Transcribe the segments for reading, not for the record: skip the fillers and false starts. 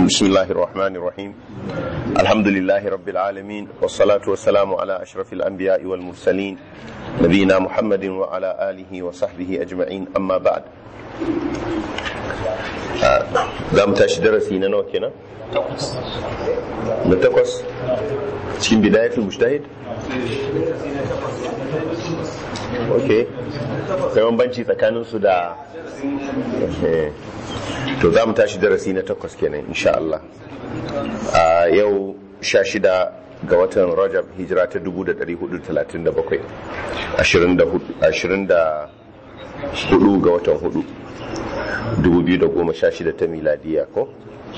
بسم الله الرحمن الرحيم الحمد لله رب العالمين والصلاة والسلام على أشرف الأنبياء والمرسلين نبينا محمد وعلى آله وصحبه أجمعين أما بعد دام تاش درسينا نوكينا نتقص تكين بداية المجتهد اوكي كمان بنشي tsakaninsu da to za mu tashi darasi na 8 kenan insha Allah a yau 16 ga watan Rajab hijira ta 1437 24 ga watan 4 2016 ta miladiya ko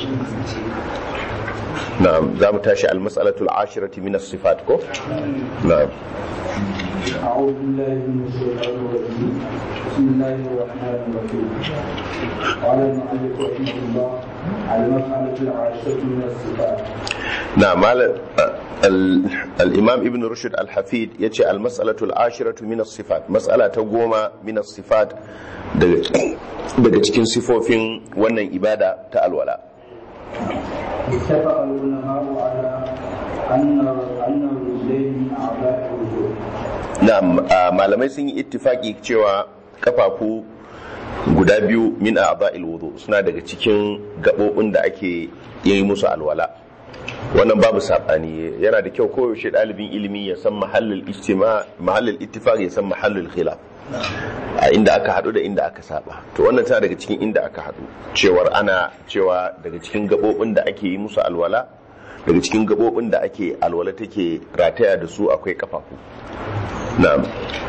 na'am za mu tashi al-mas'alatu al-ashirati min as-sifat ko na'am أعوذ بالله من الشيطان الرجيم بسم الله الرحمن الرحيم قال المؤلف رحمه الله المسألة العاشرة من الصفات نعم الإمام ابن رشد الحفيد يتي المسألة العاشرة من الصفات مسألة تقوم من الصفات daga cikin sifofin wannan ibada ta alwala اتفق العلماء على أن الرجلين من أعضاء الوضوء na'am malamai sun yi ittifaki cewa kafafu guda biyu min a'dha'il wudu suna daga cikin gabobin da ake yi musu alwala wannan babu sabani yana da kyau koyaushe dalibin ilimi ya san mahallul ittifaq ya san mahallul khilaf a inda aka hadu da inda aka saba to wannan tana daga cikin inda aka hadu cewa daga cikin gabobin da ake yi musu alwala daga cikin gabobin da ake alwala take rataya da su akwai kafafu na'am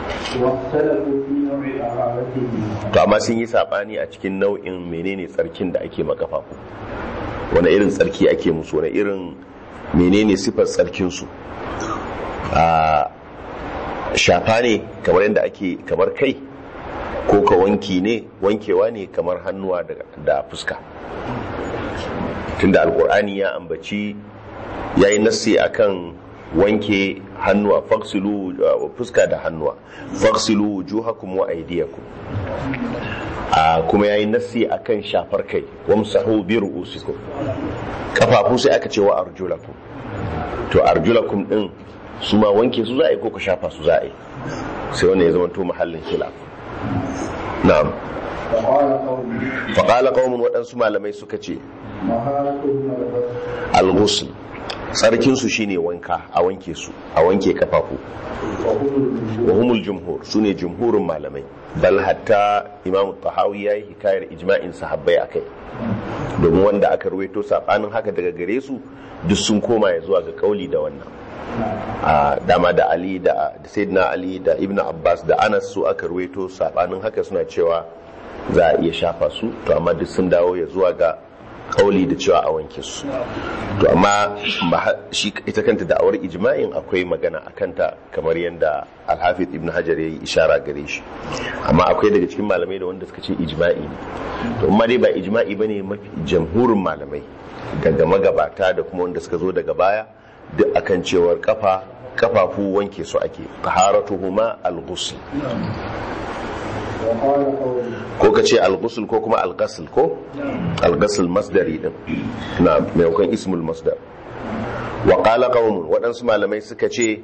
to amma sun yi sabani a cikin nau'in menene tsarkin da ake makafafu wani irin tsarki ake musu wani irin menene sifar tsarkin su a shafa ne kamar yadda ake kamar kai ko ka wankewa ne kamar hannuwa da fuska tunda alkur'ani ya ambaci yayi nassi akan wanke hannuwa faksilu fuska da hannuwa faksilu wujuhakum wa aydiyakum kuma yayi nassi akan shafar kai wamsahu bi ru'usikum kafafu sai aka ce wa arjulakum to arjulakum din su ma wanke su za'a ko ka shafa su za'a sai wannan ya zama to mahallin khilaf na'am faqala qaumun wadansu malamai suka ce al-ghusl tsarkinsu shine wanka a wanke su a wanke kafafu wa humul jumhur sune jumhurin malamai bal hatta imam tahawi yayi hikayar ijma'in sahabbai akai domin wanda aka ruwaito sabanin haka daga gare su duk sun koma ya zuwa ga kauli da wannan a dama da ali da sayyidina ali da ibnu abbas da anas su aka ruwaito sabanin haka suna cewa za a iya shafa su to amma duk sun dawo ya zuwa ga kauli da cewa a wanke su to amma shi ita kanta da'awar ijma'in akwai magana a kanta kamar yadda al-hafiz ibn hajar yayi ishara gare shi amma akwai daga cikin malamai da wanda suka ce ijma'i ne to amma dai ba ijma'i bane mafi jamhurin malamai daga magabata da kuma wanda suka zo daga baya duk akan cewar kafafu wanke su ake taharatuhuma al-ghusl ko ka ce al-ghusl ko kuma al-ghasl ko al-ghasl masdari din na maimakon ismul masdar wa qala qaumun wadansu malamai suka ce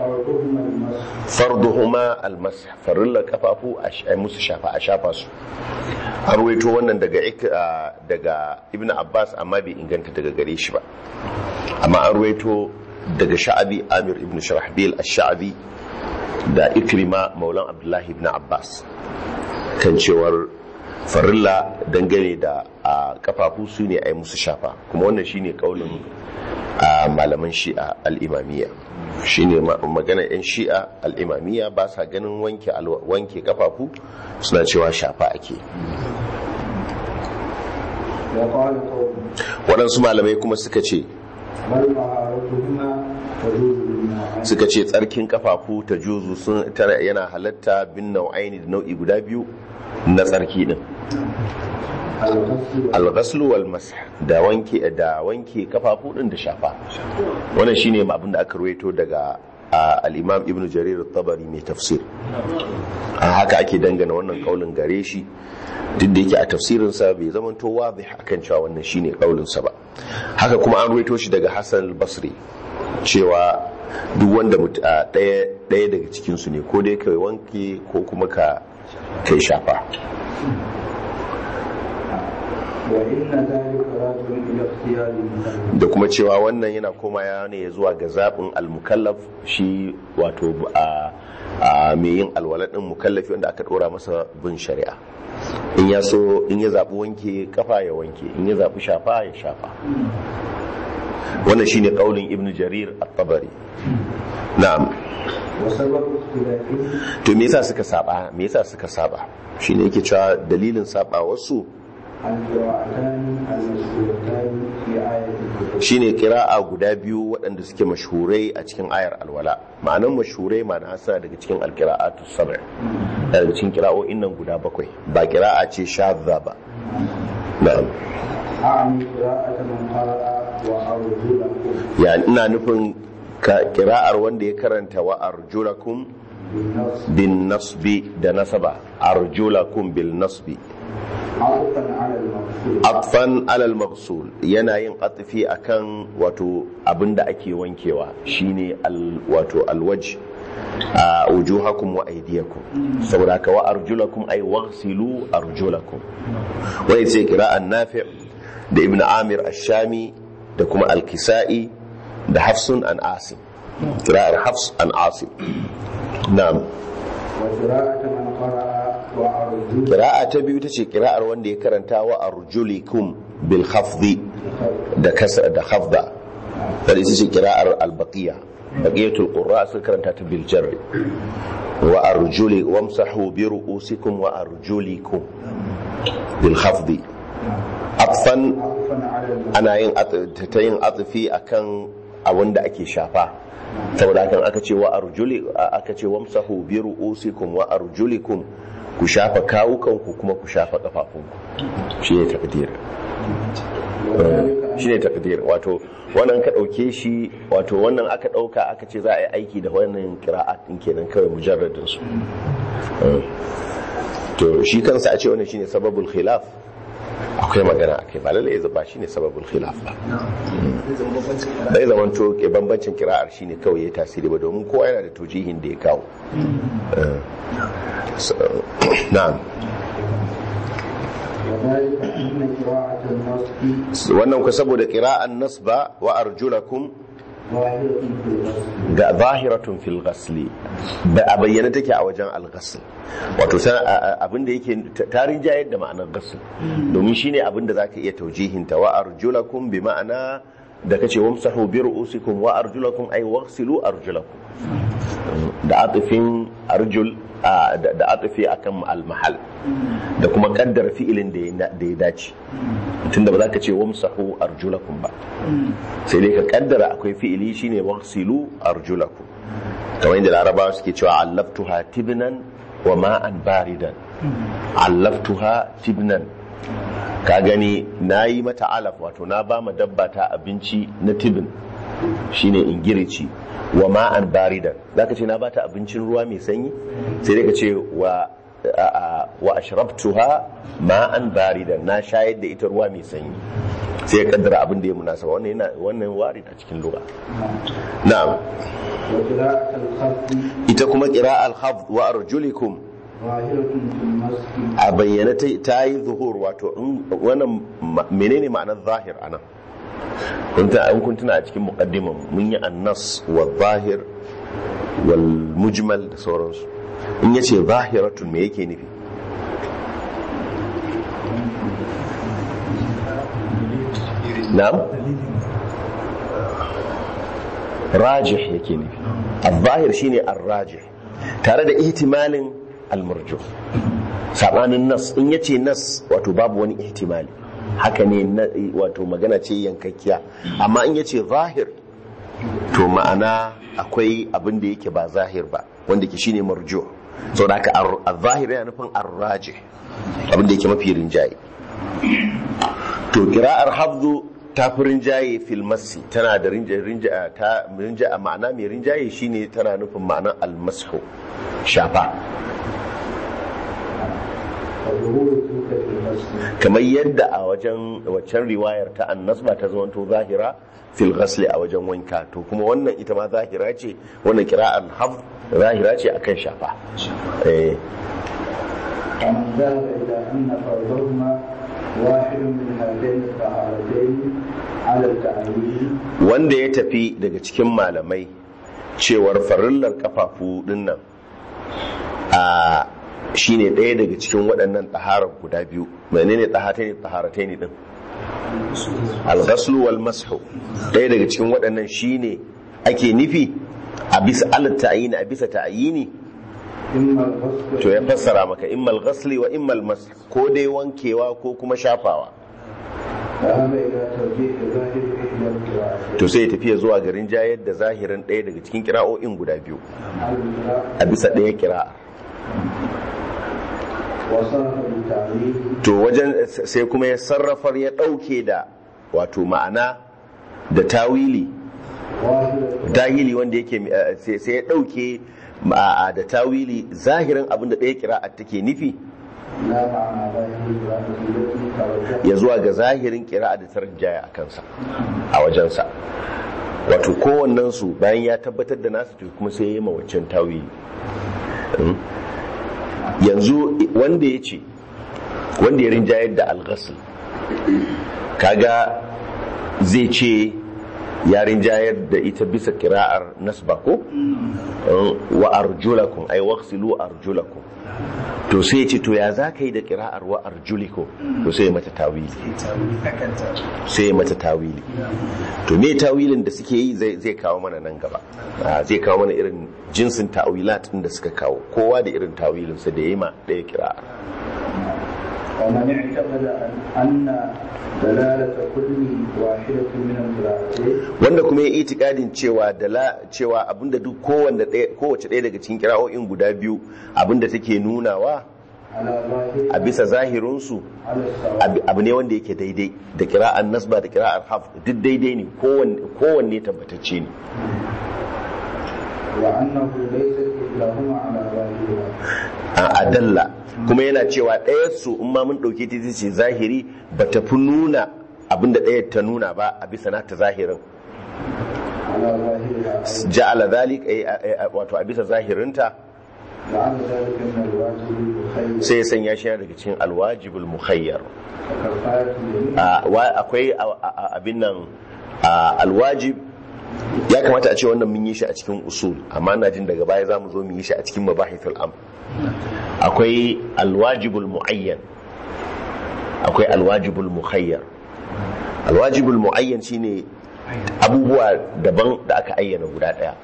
farduhuma al-mash farilla kafafu a musu shafa a shafa su an ruwaito wannan daga ibn abbas amma bai inganta daga gare shi ba amma an ruwaito daga sha'abi amir ibn sharahbil ash-sha'abi da ikrima maulan abdullahi ibn abbas kan cewar farilla dangane da kafafu su ne a yi musu shafa kuma wannan shine kaulin malaman shi'a al-imamiyya shine magana yan shi'a al-imamiyya ba sa ganin wanke kafafu suna cewa shafa ake waɗansu malamai kuma suka ce tsarkin kafafu ta juzu yana halatta bin nau'aini da nau'i guda biyu na tsarki din al-ghaslu wal masah da wanke kafafu din da shafa wannan shine abin da aka ruwaito daga al-imam ibnu jarir at-tabari mai tafsir haka ake dangana wannan kaulin gare shi duk da yake a tafsirin sa bai zamanto wadih akan cewa wannan shine kaulin sa ba haka kuma an ruwaito shi daga Hassan al-Basri cewa duk wanda ɗaya daga cikinsu ne ko dai kai wanke ko kuma ka kai shafa. Da kuma cewa wannan yana koma ya ne zuwa ga zaɓin al-mukallaf, shi wato a mai yin alwala ɗin mukallafi wanda aka ɗora masa bin shari'a. In ya zaɓi wanke kafa ya wanke, in ya zaɓi shafa ya shafa. Wannan shine kaulin Ibn Jarir at-Tabari. Na'am. To me yasa suka saba shine yake cewa dalilin saba wasu shine qira'a guda biyu waɗanda suke mashhurai a cikin ayar alwala. Ma'anan mashhurai ma'ana suna daga cikin alqira'atu sab'a, daga cikin qira'o'in nan guda bakwai, ba qira'a ce shadza ba. Na'am. Ya ina nufin kira'ar wanda ya karanta wa arjulakum bin nasbi da nasaba, arjulakum bil nasbi atfan alal maghsul, yana yin atfi akan wato abinda ake wankewa shine wato alwajh wujuhakum wa aydiyakum, saboda ka wa arjulakum ay waghsilu arjulakum. wai sai kira'an Nafi' da Ibn Amir ash-Shami da kuma al-Kisa'i da Hafsun an Asim, kira'ar Hafs an Asim. Na'am. Kira'a ta biyu tace kira'ar wanda ya karanta wa arjulikum bil khafdi da kasra da khafda, da ita ce kira'ar al-Baqiya. Baqiyatul Qurra sun karanta ta bil jarr wa arjuli wamsahu bi ru'usikum wa arjulikum bil khafdi. Atfan ana yin atfi akan abin da ake shafa, saboda hakan aka ce wa arjuli, aka ce wamsahu bi ru'usikum wa arjulikum, ku shafa kawukanku kuma ku shafa kafafunku. Shine takdir. Wato wannan ka dauke shi, wato wannan aka dauka aka ce za a yi aiki da wannan qira'at din kenan kawai mujarradin su. To shi kansa a ce wannan shine sababul khilaf, akwai magana akai, ba lalle ba shine sababul khilaf ba. Bai zaman to ke bambancin kira'ar shine kawai ya tasiri ba, domin kowa yana da tujihin da ya kawo. Na'am. Wannan ku saboda qira'an nasba wa arjulakum ga zahiratun fil ghasli, da a bayyana take a wajen al-ghasl, wato abinda yake tarin jayar da ma'anar ghasl, domin shine abinda zaka iya taujihinta. wa arjulakum bi ma'ana da kace wamsahu bi ru'usikum wa arjulakum ay waghsilu arjulakum, da atifin arjul da atifi akan al-mahal, da kuma kaddara fi'ilin da ya dace, tunda ba za ka ce wamsahu arjulakum ba, sai dai ka kaddara akwai fi'ili shine waghsilu arjulakum, kamar yadda larabawa suke cewa allaftuha tibnan wa ma'an baridan. Allaftuha tibnan, ka gani nayi mata alaf, wato na ba ma dabba ta abinci na tibin shine ingirici, wa ma'an baridan, zaka ce na bata abincin ruwa mai sanyi, sai dai ka ce wa ashrabtuha ma'an baridan, na shayar da ita ruwa mai sanyi, sai ya kaddara abin da ya munasaba. Wannan warid a cikin lugha. Na'am. Ita kuma qira'al khafd wa arjulikum a bayyana ta yi zuhur, wato wannan menene ma'anar zahir anan? kun tuna a cikin muqaddiman mun yi annas wa zahir wal mujmal da sauransu. In yace zahiratun me yake nufi? Na'am, rajih yake nufi. al-zahir shine ar-rajih tare da ihtimalin al-marjuh, sabanin nas. In yace nas wato babu wani ihtimali, haka ne, wato magana ce yankakkiya. Amma in yace zahir to ma'ana akwai abin da yake ba zahir ba, wanda ke shine marjuh. Saboda haka al-zahir yana nufin ar-rajih, abin da yake mafi rinjaye. To qira'ar hafzu ta fi rinjaye fil masi, tana da rinjaye ma'ana mai rinjaye shine tana nufin ma'anar al-mashu, shafa. kamar yadda a wajen waccan riwayar ta annasba ta zamanto zahira fil ghasli a wajen wanka, to kuma wannan ita ma zahira ce, wannan qira'an hafs zahira ce akan shafa. ومن ذهب إلى أن فرضهما واحد من هاتين الطهارتين على التعيين. wanda ya tafi daga cikin malamai cewar farillar kafafu dinnan a shine ɗaya daga cikin waɗannan taharar guda biyu. menene taharatain din? al-ghaslu wal mashu. ɗaya daga cikin waɗannan shine ake nufi a bisa al-ta'yin, a bisa ta'yini. to ya fassara maka immal ghasli wa immal mash, ko dai wankewa ko kuma shafawa. to sai ya tafiya zuwa garin jayar da zahirin ɗaya daga cikin kira'o'in guda biyu a bisa ɗaya kira'a. to wajen sai kuma ya sarrafar, ya ɗauke da wato ma'ana da tawili dahili wanda yake sai ya ɗauke da tawili zahirin abin da ɗaya kira'a take nufi ya zuwa ga zahirin kira'a da tarjaya a kansa a wajensa. wato kowannensu bayan ya tabbatar da nasu to kuma sai ya yi mawacin tawili. yanzu wanda ya ce, wanda ya rinjayar da al-ghasl, kaga zai ce ya rinjayar da ita bisa kira'ar nasba ko wa arjulakum ay waghsilu arjulakum. to sai ya ce to ya za ka yi da kira'ar wa arjulikum? to sai mata tawili, sai mata tawili. to me tawilin da suke yi zai kawo mana nan gaba, zai kawo mana irin jinsin ta'wilat din da suka kawo, kowa da irin tawilinsa da yayi ma ɗaya kira'ar. ومن اعتقد أن دلالة كل واحدة من القراءتين wanda kuma ya itikadin cewa abinda duk kowace ɗaya daga cikin kira'o'in guda biyu abinda take nunawa a bisa zahirinsu abu ne wanda yake daidai da kira'an nasba da kira'ar haf, duk daidai ne, kowanne tabbatacce ne. a dalla kuma yana cewa ɗaya su in ma mun ɗauke ta ce zahiri ba ta fi nuna abinda ɗaya ta nuna ba a bisa nata zahirin. ja'ala zalik wato a bisa zahirinta sai ya sanya shi daga cikin alwajibul mukhayyar. akwai abin nan alwajib, ya kamata a ce wannan mun yi shi a cikin usul, amma na jin daga baya za mu zo mu yi shi a cikin mabahithul am. akwai alwajibul muayyan, akwai alwajibul mukhayyar. alwajibul muayyan shine abubuwa daban da aka ayyana guda daya,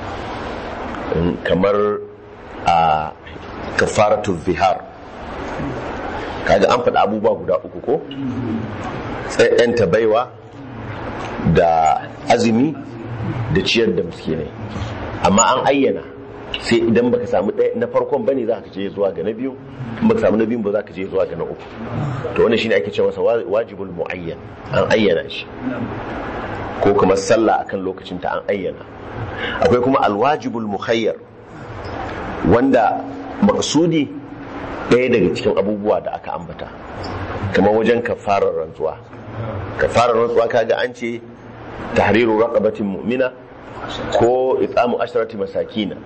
kamar a kafaratul zihar, kaga an faɗa abubuwa guda uku ko, tsayanta baiwa da azumi da ciyar da miskinai, amma an ayyana sai idan baka samu ɗaya na farkon bane za ka je zuwa ga na biyu, in baka samu na biyun ba za ka je zuwa ga na uku. to wannan shine ake cewa masa wajibul muayyan, an ayyana shi. ko kuma sallah akan lokacin ta an ayyana. akwai kuma alwajibul mukhayyar, wanda maqsudi ɗaya daga cikin abubuwa da aka ambata, kamar wajen kafarar rantsuwa. kafarar rantsuwa kaga an ce tahriru raqabatin mu'mina ko it'amu asharati masakina,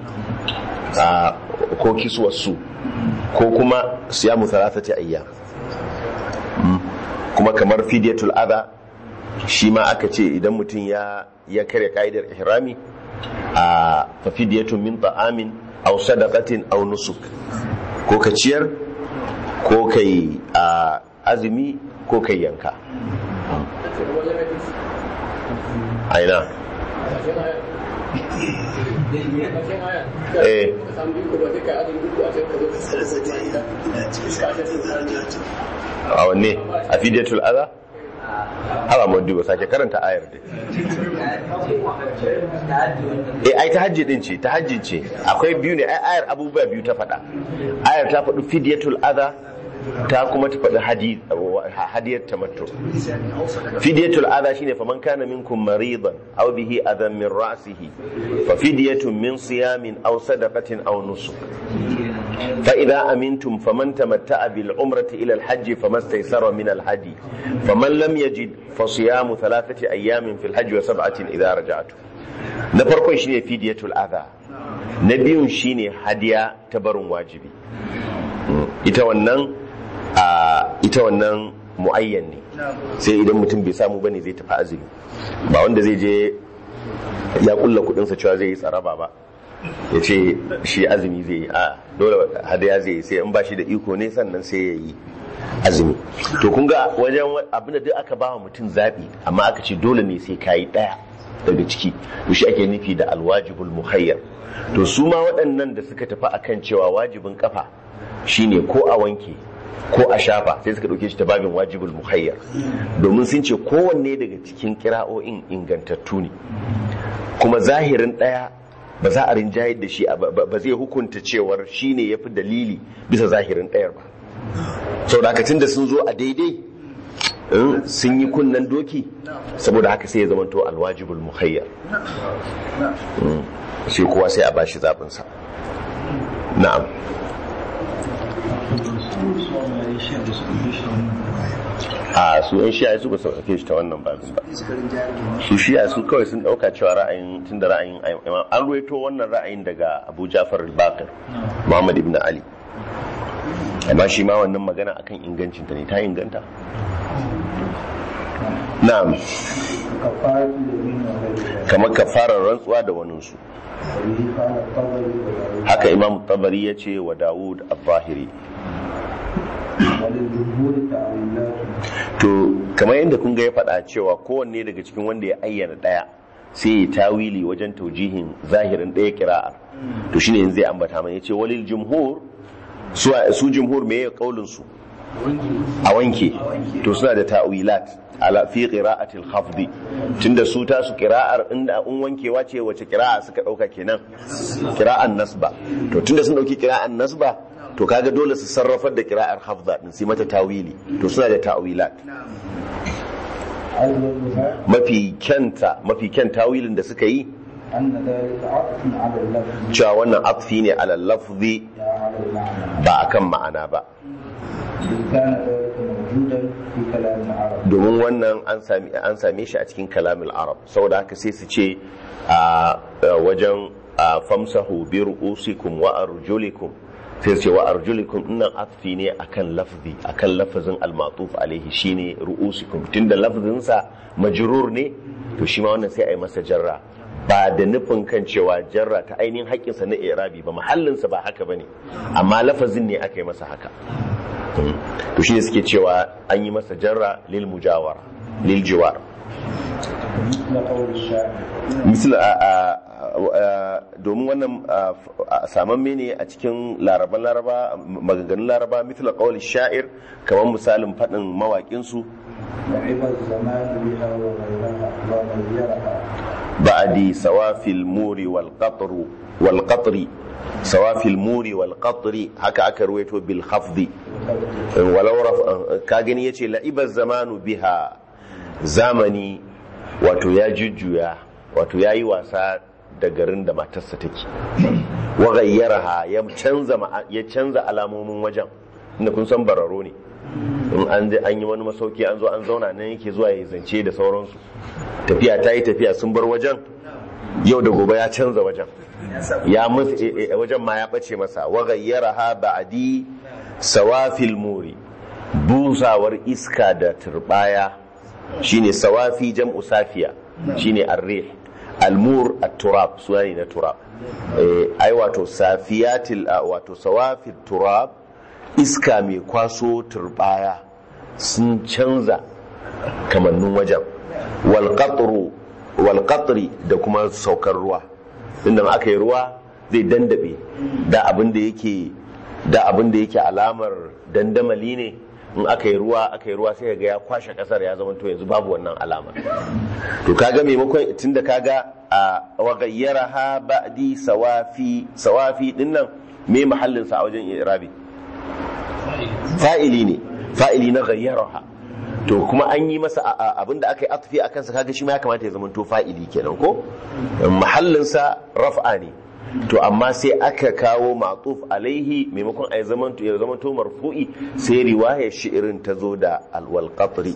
ko kiswasu, ko kuma siyamu thalathati ayyam. kuma kamar fidyatul adha, shi ma aka ce idan mutum ya kare ka'idar ihrami fa fidyatun min ta'amin aw sadaqatin aw nusuk, ko ka ciyar ko kai azumi ko kai yanka. aina a wanne a fidiyatul adha hawa madu ba sake karanta ayar dai. ai ta hajji din ce, ta hajji ce, akwai biyu ne, ayar abubuwa biyu ta faɗa. ayar ta faɗi fidiyatul adha, ta kuma ta faɗi hadiyar tamattu. fidiyatul adha shine faman kana minkum maridan aw bihi adhan min ra'sihi fa fidyatun min siyamin aw sadaqatin aw nusuk. fa idza amintum faman tamatta'a bil umrati ila al hajj famastaysara min al hadi faman lam yajid fa siyamu 3 ayyamin fil hajj wa 7 idza raja'tum. Na farkon shine fidiyatul adha, na biyun shine hadiya ta barin wajibi. Ita wannan muayyan ne, sai idan mutum bai samu bane zai tafi azumi, ba wanda zai je ya kulla kudinsa cewa zai yi tsaraba ba ya ce shi azumi zai yi, a dole hadaya zai yi, sai in ba shi da iko ne sannan sai ya yi azumi. To kun ga wajen abin da duk aka ba wa mutum zaɓi, amma aka ce dole ne sai kayi ɗaya daga ciki, to shi ake nufi da alwajibul muhayyar. To su ma waɗannan da suka tafi akan cewa wajibin kafa shine ko a wanke ko a shafa, sai suka ɗauke shi ta babin wajibul muhayyar, domin sun ce kowanne daga cikin kira'o'in ingantattu ne, kuma zahirin ɗaya ba za a rinjayar da shi, ba zai hukunta cewar shi ne ya fi dalili bisa zahirin ɗayar ba. Sau da da sun zo a daidai sun yi kunnen doki, saboda haka sai ya zama to alwajibul muhayyar, sai kowa sai a bashi zaɓinsa. Na'am. A su yan shi'a su ba su ɗauke shi ta wannan babin ba. Su shi'a su kawai sun ɗauka cewa ra'ayin, tun da ra'ayin an ruwaito wannan ra'ayin daga Abu Ja'far al-Baqir Muhammad ibn Ali, amma shi ma wannan magana akan ingancinta ne, ta inganta. Na'am. Kamar kafarar rantsuwa da waninsu. Haka Imam Tabari ya ce wa Dawud al-Zahiri. To kamar yadda kun ga ya faɗa cewa kowanne daga cikin wanda ya ayyana ɗaya sai ya tawili wajen taujihin zahirin ɗaya kira'ar, to shine yanzu zai ambata mana, yace walil jumhur, su jumhur me ya kaulin su a wanke, to suna da ta'wilat ala fi qira'atil khafdi, tunda su ta su qira'ar inda un wankewa ce wace qira'a suka dauka kenan, qira'an nasba. To tunda sun dauki qira'an nasba, to kaga dole su sarrafar da qira'ar hafza din sai mata tawili, to suna da ta'wilat. Mafi kyan tawilin da suka yi cewa wannan atfi ne ala lafzi ba akan ma'ana ba, domin wannan an same shi a cikin kalamul arab. Saboda haka sai su ce a wajen famsahu bi ru'usikum wa arjulikum, sai su ce wa arjulikum innan atfi ne akan lafzi, akan lafazin al-ma'tuf alaihi shine ru'usikum, tunda lafzin sa majrur ne, to shi ma wannan sai a yi masa jarra, ba da nufin kan cewa jarra ta ainihin haƙƙinsa na irabi ba, mahallinsa ba haka bane, amma lafazin ne aka yi masa haka. To shi ne suke cewa an yi masa jarra lil mujawara, lil jiwar. Domin wannan samamme ne a cikin maganganun laraba, mithla qawli sha'ir, kamar misalin faɗin mawaƙinsu ba'adi sawafil muri wal qatri sawafil muri wal qatri, haka aka ruwaito bil khafdi walau ka gani yace la'iba zamanu biha, zamani wato ya jujjuya, wato yayi wasa da garin da matarsa take, wa ghayyaraha, ya canza alamomin wajen, inda kun san bararo ne, in an yi wani masauki an zo an zauna nan yake zuwa ya zance da sauransu, tafiya ta yi tafiya sun bar wajen, yau da gobe ya canza wajen, wajen ma ya bace masa. Wa ghayyaraha ba'di sawafil muri, busawar iska da turbaya, shine sawafi jam'u safiya, shine ar-rih, al-mur at-turab, suwani na turab, ai wato safiyatil, wato sawafil turab, iska mai kwaso turbaya sun canza kamannin wajen. Wal qatri, da kuma saukar ruwa, inda aka yi ruwa zai dandabe, da abin da yake alamar dandamali ne, in aka yi ruwa sai ga ya kwashe kasar, ya zama to yanzu babu wannan alamar. To kaga maimakon, tunda kaga wa ghayyaraha ba'di sawafi dinnan me mahallin sa a wajen irabi? Fa'ili ne, fa'ili na ghayyaraha. To kuma an yi masa abinda aka yi atfi a kansa, kaga shi ma ya kamata ya zama to fa'ili kenan ko? Mahallin sa raf'a ne, to amma sai aka kawo ma'tuf alaihi maimakon ay zamanto marfu'i sai riwayar shi'irin ta zo da alwal qatri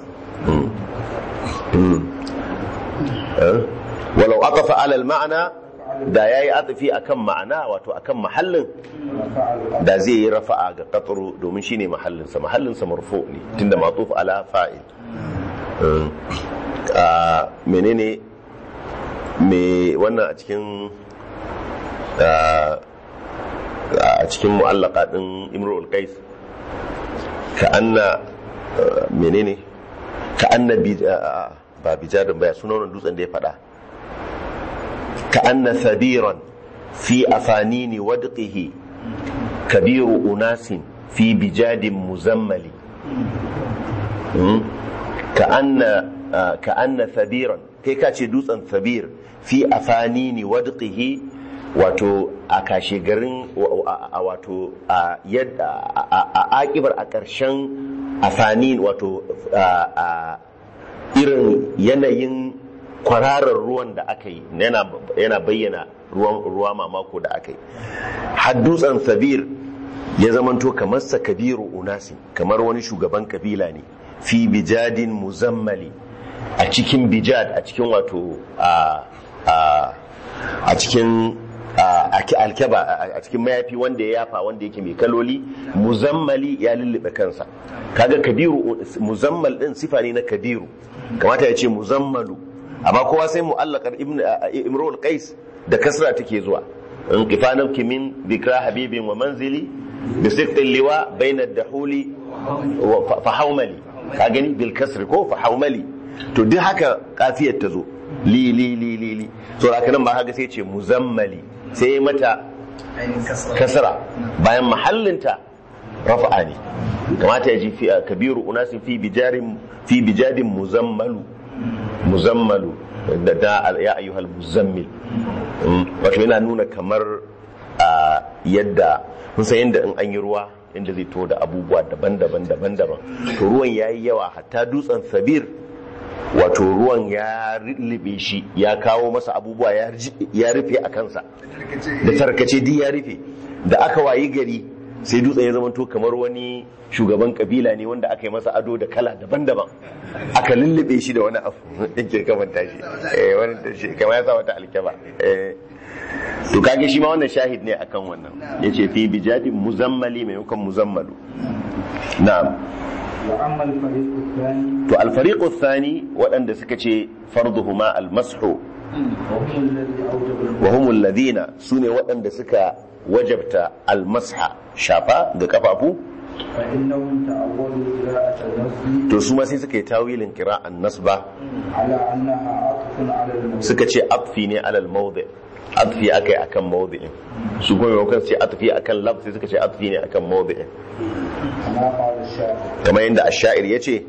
walau aqafa ala al ma'na da yayi atfi akan ma'ana wato akan mahallin da zai yi rafa'a ga qatru domin shine mahallin sa marfu ne tunda ma'tuf ala fa'il menene me wannan a cikin mu'allaka din Imrul Qais ka anna menene ka anna ba bijadin baya sunan dutsen da ya fada ka anna sabiran fi afanini wadqihi kabiru unasin fi bijadin muzammali ka anna sabiran kai ka ce dutsen sabir fi afanini wadqihi wato a kashe garin wato a akibar a ƙarshen afanin wato a irin yanayin kwararar ruwan da aka yi yana bayyana ruwa mamako da aka yi har dutsen sabir ya zamanto kamar sa kabiru unasi kamar wani shugaban kabila ne fi bijadin muzammali a cikin bijad a cikin wato a cikin alkaba a cikin mayafi wanda ya yafa wanda yake mai kaloli muzammali ya lullube kansa kaga kabiru muzammal din sifa ne na kabiru kamata ya ce muzammalu amma kowa sai mu'allaqar imrul qais da kasra take zuwa in qifanan kimin bikra habibin wa manzili bi siqtil liwa bayna ad-dahuli fa hawmali ka gani bil kasri ko fa hawmali to duk haka kafiyar ta zo li so haka nan ba haka sai ce muzammali sai mata kasra bayan mahallinta rafa'a ne kamata ya ji kabiru unasin fi bijadin muzammalu da ya ayyuhal muzammil wato yana nuna kamar yadda mun san yadda in an yi ruwa inda zai to da abubuwa daban-daban to ruwan yayi yawa hatta dutsen sabir wato ruwan ya ribe shi ya kawo masa abubuwa ya rufe a kansa da tarkace di ya rufe da aka wayi gari sai dutsen ya zamanto kamar wani shugaban kabila ne wanda aka yi masa ado da kala daban-daban aka lullube shi da wani abu yake kamanta shi wani tashi kamar ya sa wata alkaba to kage shi ma wannan shahid ne akan wannan yace fi bijadin muzammali maimakon muzammalu na'am to alfariqu thani waɗanda suka ce farduhuma almashu wa hum alladhina sune waɗanda suka wajabta almasha shafa ga kafafu to su ma sai suka yi tawilin qira'an nasba suka ce atfi ne alal mawdi atfi akai akan mawdi'in su kuma yau kan ce atfi akan lafzi suka ce atfi ne akan mawdi'in kamar yadda ash-sha'ir yace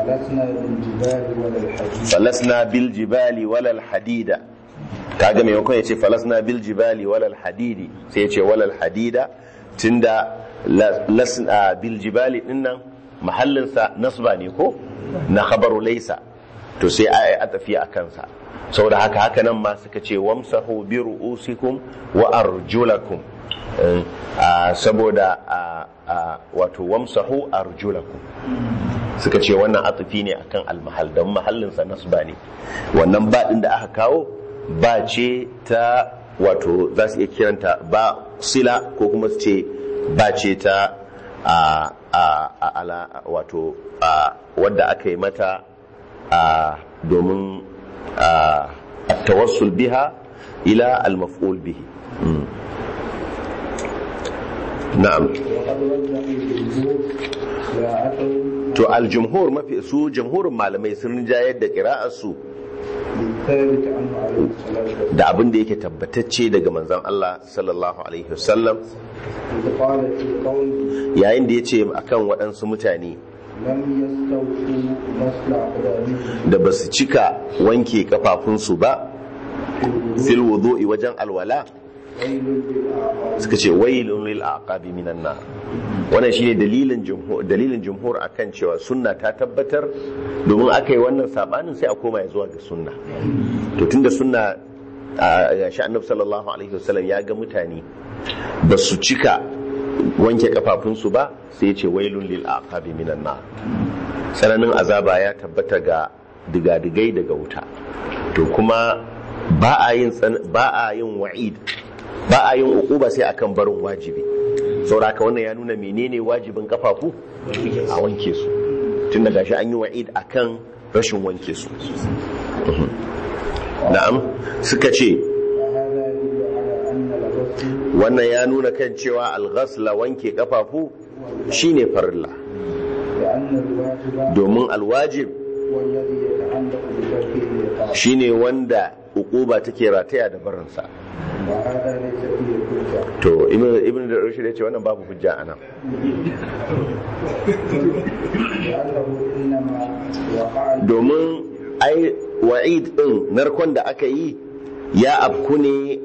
falasna bil jibali walal hadida kaga mai yakon yace falasna bil jibali walal hadidi sai yace walal hadida tunda lasna bil jibali dinnan mahallin sa nasba ne ko na khabaru laysa to sai ai atafi akan sa saboda haka nan ma suka ce wamsahu bi ru'usikum wa arjulakum saboda wato wamsahu arjulakum suka ce wannan atafi ne akan almahal dan mahallin sa nasba ne wannan ba din da aka kawo ba ce ta wato za su iya kiranta ba sila ko kuma su ce ba ce ta wato wadda aka yi mata domin التوصل بها إلى المفعول به نعم to aljumhur mafi su jumhurin malamai sun jayar da qira'ar su da abin da yake tabbatacce daga manzon Allah sallallahu alaihi wasallam yayin da yace akan waɗansu mutane da ba su cika wanke kafafunsu ba fil wudu'i wajen alwala suka ce wailun lil aqabi minan nar wannan shine dalilin jumhur akan cewa sunna ta tabbatar domin aka yi wannan sabanin sai a koma ya zuwa ga sunna to tunda sunna shi annabi sallallahu alaihi wasallam ya ga mutane ba su cika wanke kafafunsu ba sai ya ce wailun lil aqabi minan nar, sananin azaba ya tabbata ga digadigai daga wuta. To kuma ba a yin wa'id, ba a yin uquba sai akan barin wajibi. Sauraka wannan ya nuna menene wajibin kafafu a wanke su, tun da gashi an yi wa'id akan rashin wanke su. Na'am, suka ce wannan ya nuna kan cewa al-ghasla wanke kafafu shine farilla, domin alwajib shine wanda uquba take rataya da barinsa. To ibn da rushd ya ce wannan babu hujja anan, domin ai wa'id din narkon da aka yi ya afku ne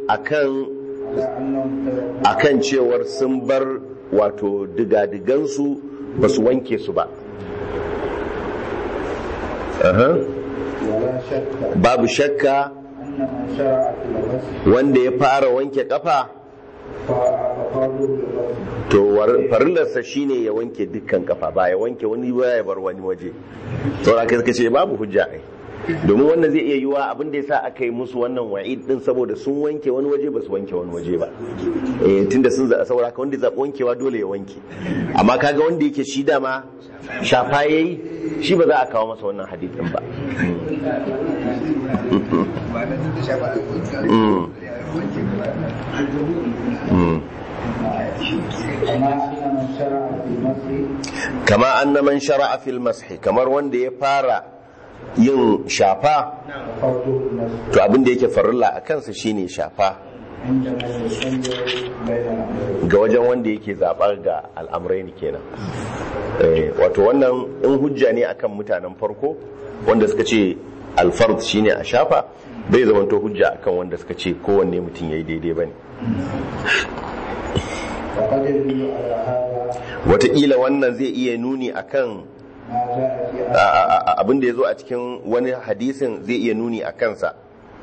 akan cewar sun bar wato digadigansu ba su wanke su ba. Babu shakka wanda ya fara wanke kafa to farillarsa shine ya wanke dukkan kafa, ba ya wanke wani ba ya bar wani waje. saboda kai suka ce babu hujja ai, domin wannan zai iya yiwa abin da yasa aka yi musu wannan wa'id din saboda sun wanke wani waje ba su wanke wani waje ba, tunda sun saboda haka wanda zaɓi wankewa dole ya wanke. Amma kaga wanda yake shi dama shafa yayi, shi ba za a kawo masa wannan hadisin ba. kama anna man shara'a fil mashi, kamar wanda ya fara yin shafa to abin da yake farilla a kansa shine shafa ga wajen wanda yake zabar ga al'amrain kenan. Wato wannan in hujja ne akan mutanen farko wanda suka ce alfard shine a shafa, bai zamanto hujja akan wanda suka ce kowanne mutum yayi daidai bane. Wataƙila wannan zai iya nuni akan abin da ya zo a cikin wani hadisin zai iya nuni a kansa.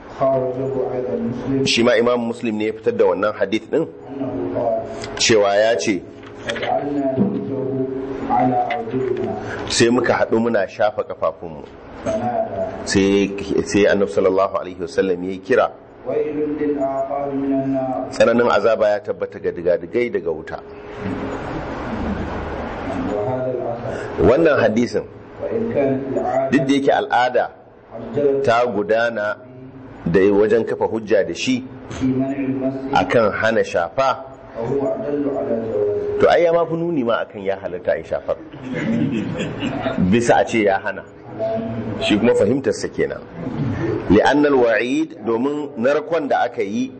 Shi ma imam Muslim ne ya fitar da wannan hadith din, cewa ya ce sai muka haɗu muna shafa kafafunmu, sai annabi sallallahu alaihi wasallam ya kira tsananin azaba ya tabbata ga digadigai daga wuta. Wannan hadisin duk da yake al'ada ta gudana da wajen kafa hujja da shi akan hana shafa, to ai ya mafi nuni ma akan ya halatta a shafar bisa a ce ya hana, shi kuma fahimtarsa kenan. li'annal wa'id, domin narkon da aka yi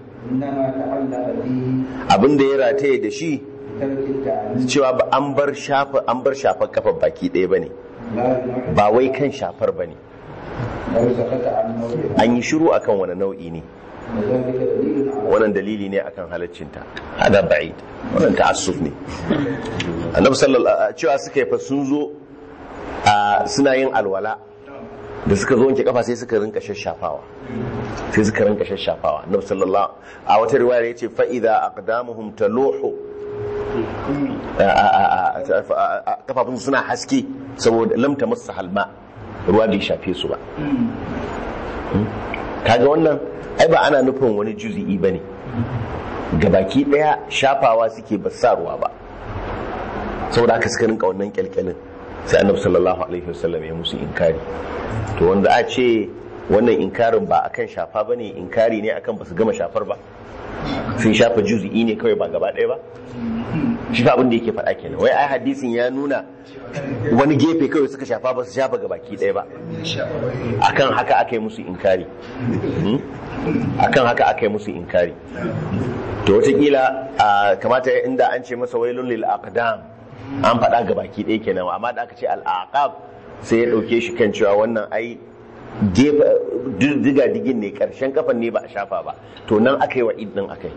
abinda ya rataye da shi cewa ba an bar shafar kafa baki ɗaya bane, ba wai kan shafar bane, an yi shiru akan wani nau'i ne. Wannan dalili ne akan halaccinta, hada ba'id, wannan ta'assuf ne. Annabi sallallahu cewa suka yi fa sun zo suna yin alwala, da suka zo wanke kafa sai suka rinka shashafawa, Annabi sallallahu a wata riwaya yace fa idza aqdamuhum taluhu, kafafun suna haske saboda lam tamassa halma, ruwa bai shafe su ba. Kaga wannan ai ba ana nufin wani juzi'i bane, gabaki daya shafawa suke ba sa ruwa ba, saboda haka suka rinka wannan kyalkyalin, sai Annabi sallallahu alaihi wasallam ya musu inkari. To wanda a ce wannan inkarin ba akan shafa bane, inkari ne akan basu gama shafar ba, sun shafa juzi'i ne kawai ba gaba daya ba. Shi fa abin da yake faɗa kenan, wai ai hadisin ya nuna wani gefe kawai suka shafa ba su shafa gabaki ɗaya ba, akan haka aka yi musu inkari. To wataƙila kamata inda an ce masa wailun lil aqdam an faɗa gabaki ɗaya kenan, amma da aka ce al aqab sai ya ɗauke shi kan cewa wannan ai diga digin ne, ƙarshen kafan ne ba a shafa ba, to nan aka yi wa idin akai.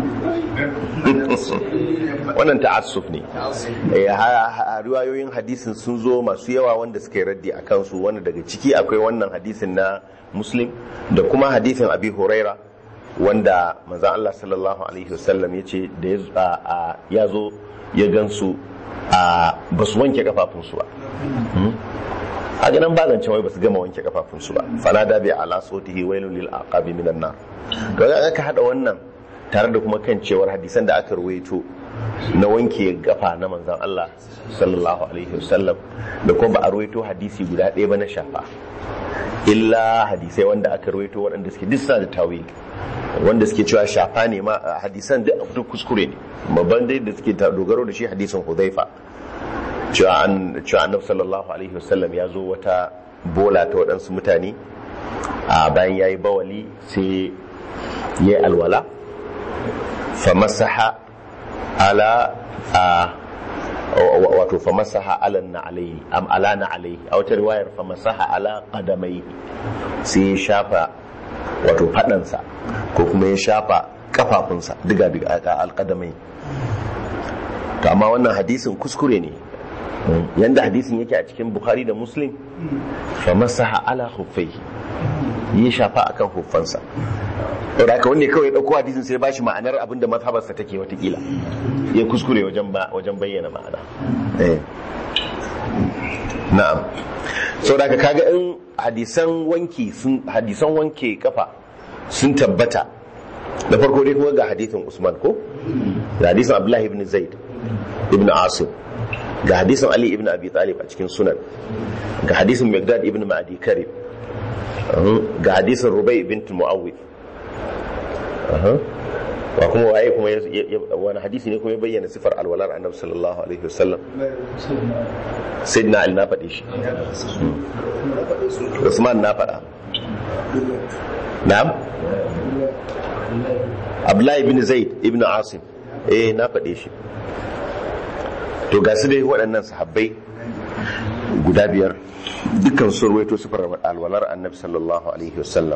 Wannan ta'assuf ne. Riwayoyin hadisin sun zo masu yawa wanda suka yi raddi a kansu, wanda daga ciki akwai wannan hadisin na Muslim da kuma hadisin Abi Huraira wanda manzon Allah sallallahu alaihi wasallam yace da ya zo ya gansu ba su wanke kafafunsu ba a ganin ba zance wai ba su gama wanke kafafunsu ba fanada bi ala sautihi wailul lil aqabi minan nar to aka hada wannan tare da kuma kan cewar hadisan da aka ruwaito na wanke gafa na manzon Allah sallallahu alaihi wasallam da kuma ba a ruwaito hadisi guda ɗaya ba na shafa illa hadisai wanda aka ruwaito waɗanda suke duk da tawil wanda suke cewa shafa ne ma hadisan duk kuskure ne babban dai da suke dogaro da shi hadisin Hudhaifa cewa annabi sallallahu alaihi wasallam ya zo wata bola ta waɗansu mutane bayan yayi bawali sai yayi alwala famasaha ala wato famasaha ala na'alayhi am ala na'alayhi a wata riwayar famasaha ala qadamaihi sai ya shafa wato fadansa ko kuma ya shafa kafafunsa diga alqadamai to amma wannan hadisin kuskure ne yanda hadisin yake a cikin Bukhari da Muslim famasaha ala khuffaihi ya shafa akan huffansa da haka wanda kawai ya dauko hadisin sai ba shi ma'anar abinda mazhabarsa take watakila ya kuskure wajen bayyana ma'ana na'am sau da kaga in hadisan wanke kafa sun tabbata da farko dai kuma ga hadisin Usman ko ga hadisin Abdullahi ibn Zaid ibn Asim ga hadisin Ali ibn Abi Talib a cikin sunan ga hadisin Miqdad ibn Ma'adi Karib ga hadisin Rubai bint Muawwidh wa kuma waye kuma wani hadisi ne kuma ya bayyana sifar alwalar annabi sallallahu alaihi wasallam sayyidina Ali na faɗe shi Usman na faɗa na'am Abdullahi ibn Zaid ibn Asim na faɗe shi to ga su dai waɗannan sahabbai guda biyar dukkan su ruwaito sifar alwalar annabi sallallahu alaihi wasallam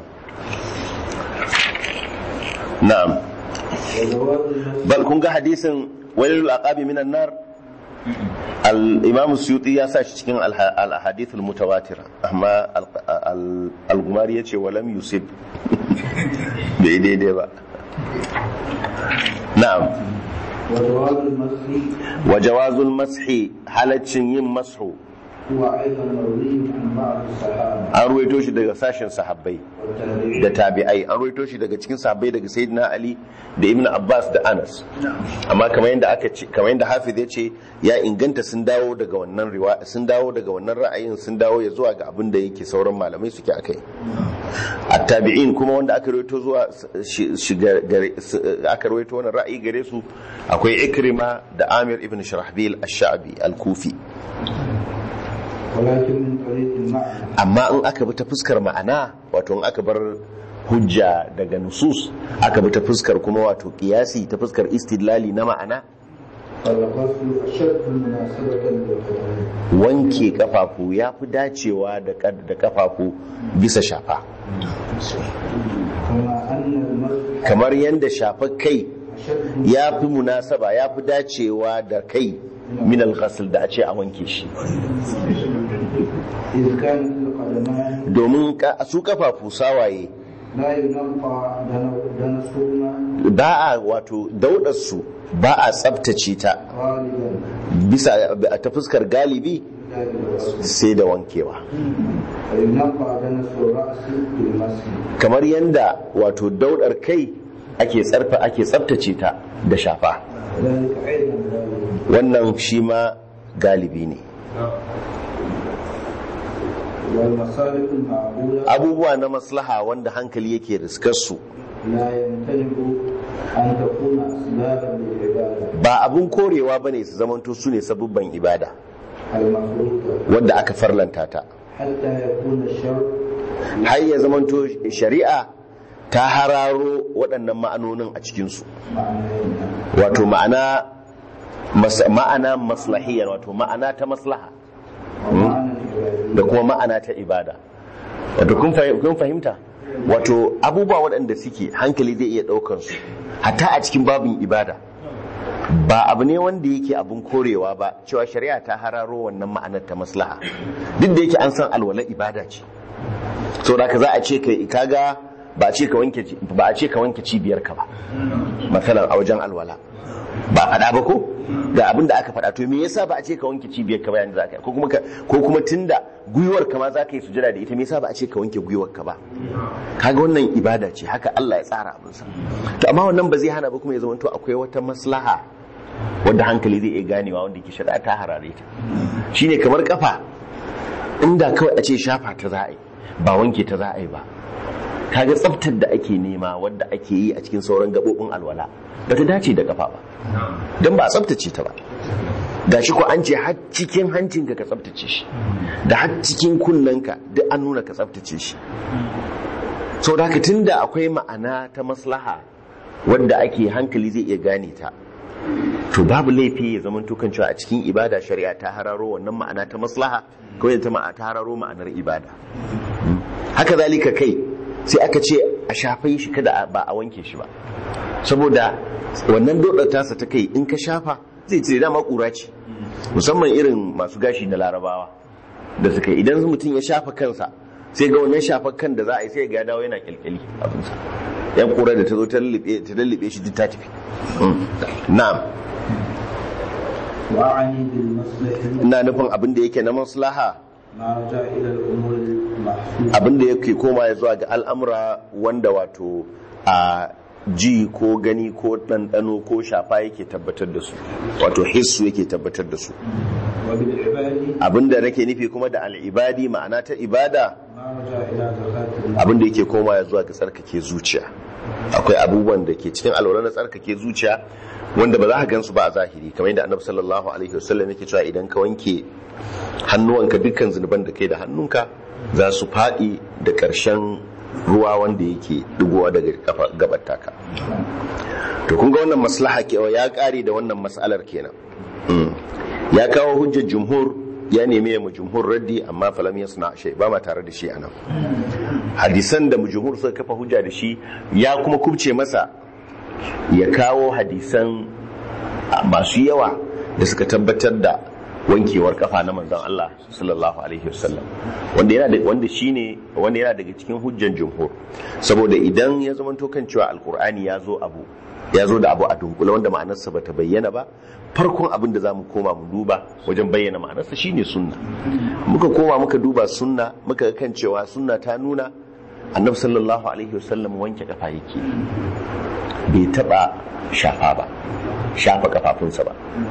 na'am bal kun ga hadisin walil aqabi minan nar al-imam Suyuti ya sa shi cikin al-ahadith al-mutawatira amma al-Gumari yace walam yusib bai daidai ba na'am wa jawazul mashi halaccin yin mashu an ruwaito shi daga sashen sahabbai da tabi'ai an ruwaito shi daga cikin sahabbai daga sayyidina Ali da Ibn Abbas da Anas amma kamar yadda Hafiz ya ce ya inganta sun dawo daga wannan ra'ayin sun dawo ya zuwa ga abin da yake sauran malamai suke akai at-tabi'in kuma wanda aka ruwaito zuwa aka ruwaito wannan ra'ayi gare su akwai Ikrima da Amir ibn Shurahbil ash-Sha'bi al-Kufi amma in aka bi ta fuskar ma'ana wato in aka bar hujja daga nusus aka bi ta fuskar kuma wato kiyasi ta fuskar istidlali na ma'ana wanke kafafu ya fi dacewa da kafafu bisa shafa kamar yadda shafa kai ya fi munasaba ya fi dacewa da kai min al-ghasl da a ce a wanke shi domin su kafafu sawaye ba a wato daudarsu ba a tsabtace ta bisa ta fuskar galibi sai da wankewa kamar yadda wato daudar kai ake tsabtace ta da shafa wannan shi ma galibi ne abubuwa na maslaha wanda hankali yake riskarsu ba abun korewa bane su zamanto su ne sabubban ibada wanda aka farlanta ta har ya zamanto shari'a ta hararo waɗannan ma'anonin a cikinsu wato ma'ana maslahiyar wato ma'ana ta maslaha da kuma ma'ana ta ibada wato kun fahimta wato abubuwa waɗanda suke hankali zai iya ɗaukar su hatta a cikin babin ibada ba abu ne wanda yake abun korewa ba cewa shari'a ta hararo wannan ma'anar ta maslaha duk da yake an san alwala ibada ce so da za a ce kai kaga ba a ce ka wanke cibiyarka ba matsalan a wajen alwala ba faɗa ba ko ga abin da aka faɗa to me yasa ba a ce ka wanke cibiyarka ba yanda zaka ko kuma tunda gwiwar ka ma zaka yi sujada da ita me yasa ba a ce ka wanke gwiwar ka ba kaga wannan ibada ce haka Allah ya tsara abin sa to amma wannan ba zai hana ba kuma ya zama to akwai wata maslaha wanda hankali zai iya ganewa wanda yake shari'a ta harare ta shine kamar kafa inda kawai a ce shafa ta za a yi ba wanke ta za a yi ba kaga tsaftar da ake nema wanda ake yi a cikin sauran gabobin alwala ba ta dace da kafa ba don ba a tsaftace ta ba gashi ko an ce har cikin hancinka ka tsaftace shi da har cikin kunnenka duk an nuna ka tsaftace shi sau da tunda akwai ma'ana ta maslaha wadda ake hankali zai iya gane ta to babu laifi ya zama tukan cewa a cikin ibada shari'a ta hararo wannan ma'ana ta maslaha kawai ta hararo ma'anar ibada haka zalika kai sai aka ce a shafe shi kada ba a wanke shi ba saboda wannan dodar tasa ta kai in ka shafa zai ce dama kura ce musamman irin masu gashi na larabawa da suka yi idan mutum ya shafa kansa sai ga wannan shafa kan da za a yi sai ga dawo yana kyalkyali abinsa yan kura da ta zo ta lullube shi duk ta tafi na'am ina nufin abin da yake na maslaha abin da yake koma ya zuwa ga al'amura wanda wato a ji ko gani ko ɗanɗano ko shafa yake tabbatar da su wato hissu yake tabbatar da su abin da nake nufi kuma da al'ibadi ma'ana ta ibada abin da yake koma ya zuwa ga tsarkake zuciya akwai abubuwan da ke cikin alwala na tsarkake zuciya wanda ba za ka gansu ba a zahiri kamar yadda annabi sallallahu alaihi wasallam yake cewa idan ka wanke hannuwanka dukkan zunuban da kai da hannunka za su faɗi da ƙarshen ruwa wanda yake digowa daga gabar taka to kun ga wannan maslaha kewa ya ƙare da wannan mas'alar kenan ya kawo hujjar jumhur ya nemi ya jumhur raddi amma falam yasna shay ba ma tare da shi anan hadisan da jumhur suka kafa hujja da shi ya kuma kubce masa ya kawo hadisan masu yawa da suka tabbatar da wankewar kafa na manzon Allah sallallahu alaihi wasallam wanda yana daga cikin hujjan jumhur saboda idan ya zamanto kan cewa alqur'ani ya zo da abu a dunkule wanda ma'anarsa bata bayyana ba farkon abin da zamu koma mu duba wajen bayyana ma'anarsa shine sunna muka koma muka duba sunna muka ga kan cewa sunna ta nuna annabi sallallahu alaihi wasallam wanke kafa yake bai taba shafa kafafunsa ba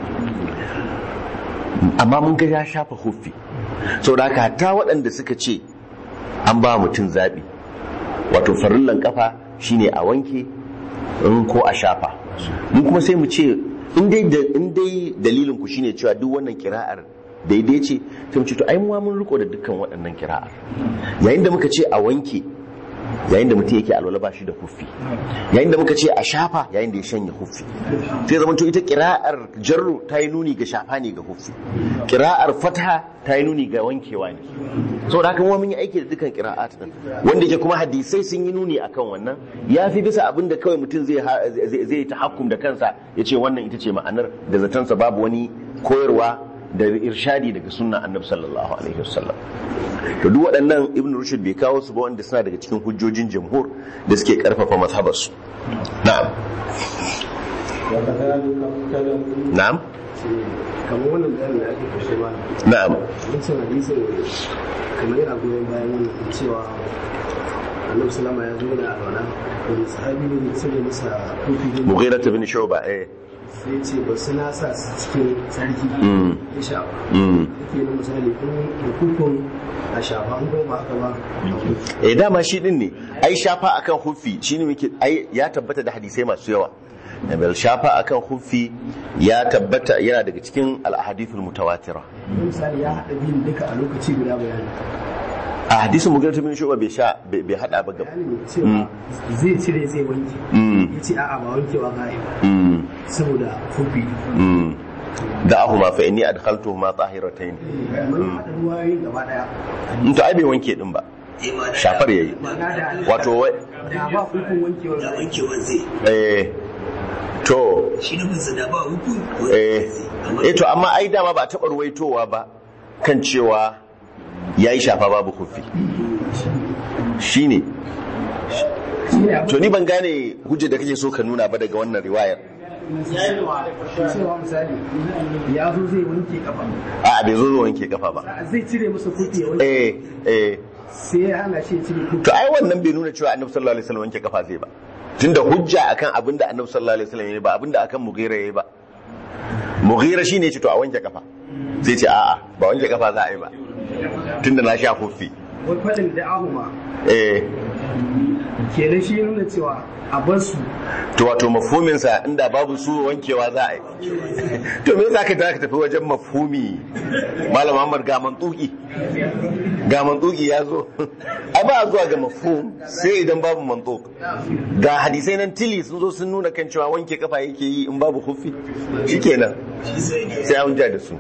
amma mun ga ya shafa huffi sau da haka ta waɗanda suka ce an ba mutum zaɓi wato farillan kafa shine a wanke ko a shafa mun kuma sai mu ce in dai dalilin ku shine cewa duk wannan kira'ar daidai ce sai mu ce to ai mu mun riko da dukkan waɗannan kira'ar yayin da muka ce a wanke yayin da mutum yake alwala ba shi da huffi yayin da muka ce a shafa yayin da ya shanya huffi sai zaman to ita kira'ar jarru ta yi nuni ga shafa ne ga huffi kira'ar fatha ta yi nuni ga wankewa ne saboda haka mun yi aiki da dukkan kira'at din wanda yake kuma hadisai sun yi nuni akan wannan ya fi bisa abin da kawai mutum zai ta hakkum da kansa ya ce wannan ita ce ma'anar da zatansa babu wani koyarwa da irshadi daga sunna annabi sallallahu alaihi wasallam to duk waɗannan ibn rushd bai kawo su ba wanda suna daga cikin hujjojin jamhur da suke karfafa mazhabar su na'am na'am kamar wannan bayanin da ake kashe ba na'am wancan hadisin kamar yana goyon bayan cewa annabi sallama ya zo da alwala wani sahabi ne sai masa kofi Mughira ibn Shu'ba sai ce ba su na sa su cikin sarki ya shafa ake na misali hukun a shafa an goma haka ba dama shi din ne ai shafa akan hufi shine muke ai ya tabbata da hadisai masu yawa bal shafa akan hufi ya tabbata yana daga cikin al-ahadithul mutawatira misali ya hada biyun duka a lokaci guda bayani a hadisin Mughira ibn Shu'ba bai hada ba ga zai cire zai wanke yace a'a ba wankewa ga saboda fufi da'ahuma fa inni adkhaltuhuma tahiratayn in to ai bai wanke din ba shafar yayi wato da ba hukun wankewa zai to shi ne mun da ba hukun to amma ai dama ba taɓa ruwaitowa ba kan cewa yayi shafa babu kufi shine to ni ban gane hujjar da kake so ka nuna ba daga wannan riwayar. cewa misali ya zo zai wanke kafa A bai zo wanke kafa ba. zai cire masa kufi ya wanke sai ya hana shi cire kufi. To ai wannan bai nuna cewa Annabi sallallahu alaihi wasallam wanke kafa zai ba. Tunda hujja akan abinda Annabi sallallahu alaihi wasallam yayi ba abinda akan Mughira yayi ba. Mughira shine ce to a wanke kafa. Zai ce a'a ba wanke kafa za a yi ba. Tunda na sha kufi. wai fadin da ahuma kenan shi nuna cewa a bar su. To wato mafhumin sa inda babu su wankewa za a yi. To me yasa ka tafi wajen mafhumi Malam Muhammad ga mantuki ya zo. Ai ba zuwa ga mafhum sai idan babu mantuk. Ga hadisai nan tili sun zo sun nuna kan cewa wanke kafa yake yi in babu khuffi shikenan sai an ja da su.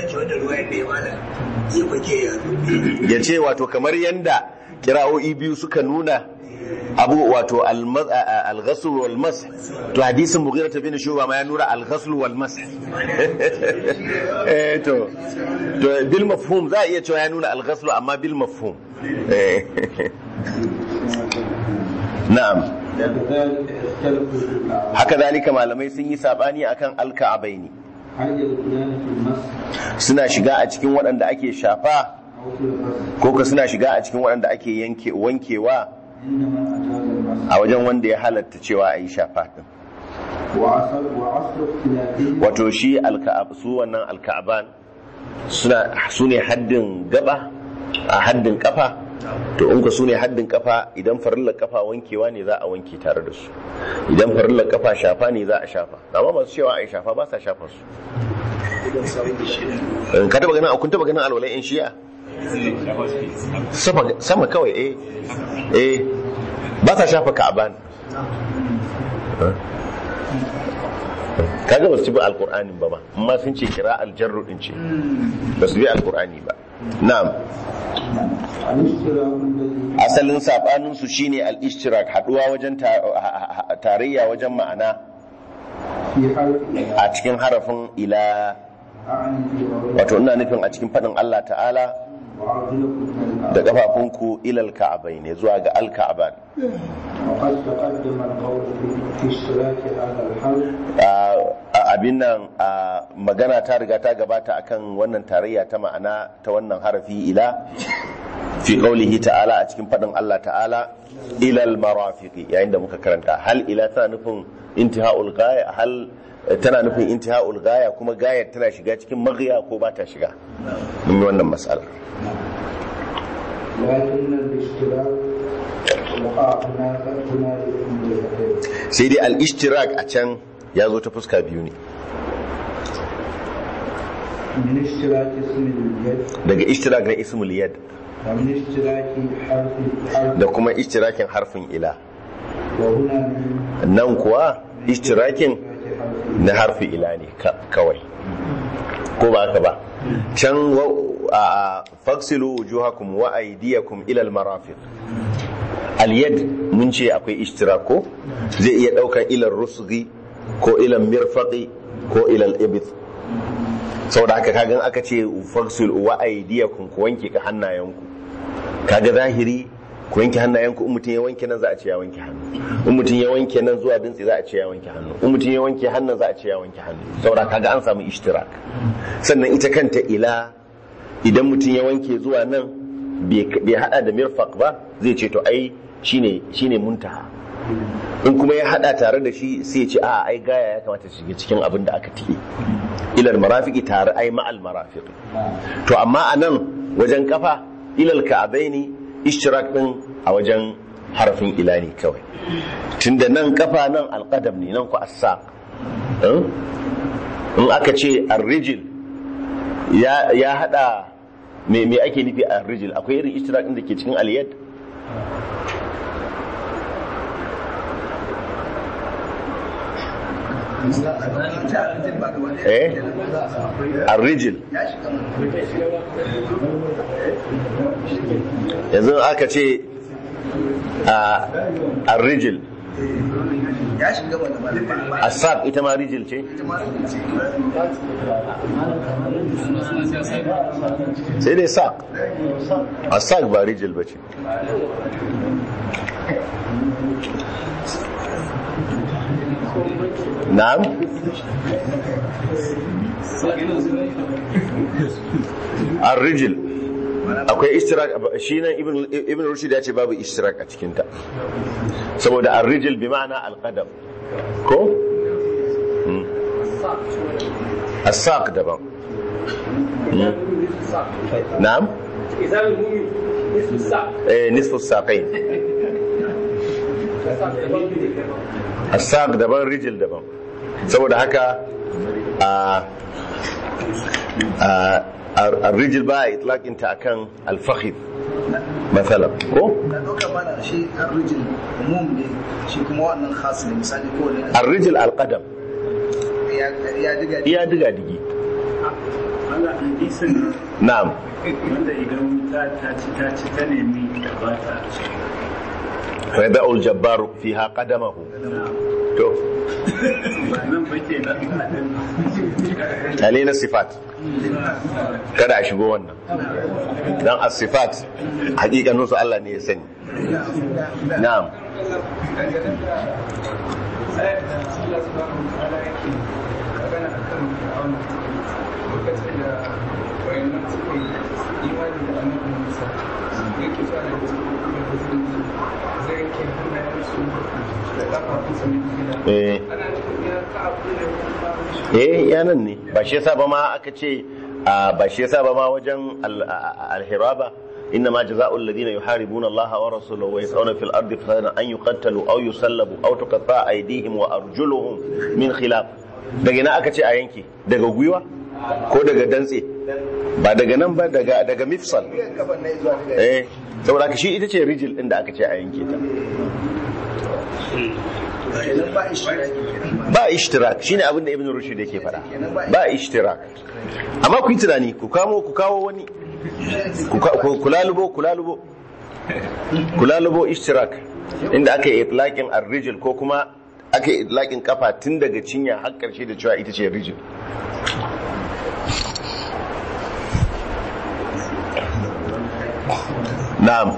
Ya ce wato kamar yanda kira'o'i biyu suka nuna abu wato al-ghusl wal mas to hadisin Mughira bin Shu'ba ma ya nuna al-ghusl wal mas to bil mafhum za iya cewa ya nuna al-ghusl amma bil mafhum na'am. Haka zalika malamai sun yi sabani akan al-ka'abaini suna shiga a cikin waɗanda ake shafa ko ka suna shiga a cikin waɗanda ake wankewa a wajen wanda ya halatta cewa a yi shafa ɗin. Wato shi su wannan alka'aban su ne haddin gaba a haddin kafa. To in ka su ne haddin kafa idan farillar kafa wankewa ne za a wanke tare da su, idan farillar kafa shafa ne za a shafa. Amma masu cewa a yi shafa ba sa shafa su. Ka taba ganin kun taba ganin alwalai in shi'a sama kawai ba sa shafa ka'aban. Kaga ba su bi alqur'anin ba ma amma sun ce kira aljarru din ce ba su bi alqur'ani ba. Na'am. Asalin sabanin su shine al-ishtirak, haduwa wajen tarayya wajen ma'ana a cikin harafin ila. Wato ina nufin a cikin fadin Allah ta'ala da kafafunku ilal ka'abai ne zuwa ga al-ka'aban. Abin nan magana ta riga ta gabata akan wannan tarayya ta ma'ana ta wannan harafi ila fi qaulihi ta'ala a cikin fadin Allah ta'ala ilal marafiqi, yayin da muka karanta hal ila tana nufin intiha'ul ghaya, hal tana nufin intiha'ul ghaya kuma gayar tana shiga cikin maghiya ko ba ta shiga. Mun yi wannan mas'ala. Sai dai al-ishtirak a can ya zo ta fuska biyu ne. Daga ishtirak na ismul yad da kuma ishtirakin harfin ila. Nan kuwa ishtirakin na harfi ila ne kawai, ko ba haka ba? Can faksilu wujuhakum wa aydiyakum ila al-marafiq. Al-yad mun ce akwai ishtirako, zai iya daukar ila rusghi ko ila mirfaqi ko ila al-ibth. Saboda haka kagan aka ce faksilu wa aydiyakum ku wanke ka hannayenku, kaga zahiri ku wanke hannayenku. In mutum ya wanke nan za a ce ya wanke hannu, in mutum ya wanke nan zuwa dintsi za a ce ya wanke hannu, in mutum ya wanke hannun za a ce ya wanke hannu. Saboda kaga an samu ishtirak. Sannan ita kanta ila, idan mutum ya wanke zuwa nan bai hada da mirfaq ba zai ce to ai shine muntaha. In kuma ya hada tare da shi sai ya ce a ai gaya ya kamata shiga cikin abin da aka tike ilal marafiqi tare ai ma'al marafiq. To amma anan wajen kafa ilal ka'abaini ishtirak din a wajen harfin ila ne kawai, tunda nan kafa nan alqadam ne, nan ku as-saq. In aka ce ar-rijl ya hada me ake nufi ar-rijl? Akwai irin ishtirak din da ke cikin al-yad. Ar-rijl yanzu aka ce ar-rijl as-saq ita ma rijl ce, sai dai saq. As-saq ba rijl ba ce. na'am ar-rijl akwai ishtirak shi nan ibn rushd ya ce babu ishtirak a cikin ta saboda ar-rijl bi ma'ana al-qadam ko as-saq daban na'am nisfu as-saqayn as-saq daban rijl daban saboda haka الرجل بقى إطلاق أنت أكن الفخذ مثلا كو شيء الرجل عموم شيء كمو أن الخاص مثلا يقول الرجل القدم يا دقا دقي نعم فيضع الجبار فيها قدمه تو علينا الصفات kada a shigo wannan dan as-sifat hakikanin su Allah ne ya sani na'am yanan ne ba shi yasa ba ma aka ce ba shi yasa ba ma wajen al-hiraba إنما جزاء الذين يحاربون الله ورسوله ويسعون في الأرض فسادا أن يقتلوا أو يسلبوا أو تقطع أيديهم وأرجلهم من خلاف daga ina aka ce a yanke daga gwiwa ko daga dantse ba daga nan ba daga mifsal saboda shi ita ce rijil din da aka ce a yanke ta ba ishtirak shine abin da ibn rushd yake fada ba ishtirak amma ku yi tunani ku kawo wani kulalubo ishtirak inda aka yi itlaqin ar-rijl ko kuma aka yi itlaqin kafa tun daga cinya har karshe da cewa ita ce rijl na'am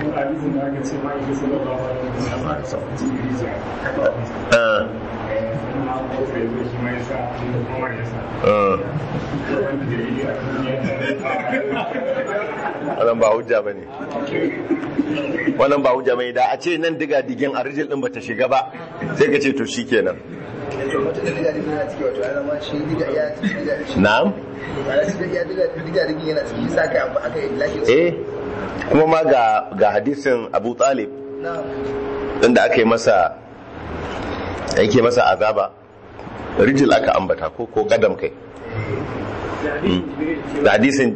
wannan ba hujja bane wannan ba hujja bane da a ce nan diga digin arjil din bata shiga ba sai ka ce to shikenan na'am kuma ma ga hadisin Abu Talib inda aka yi masa azaba rijil aka ambata ko kadam kai da hadisin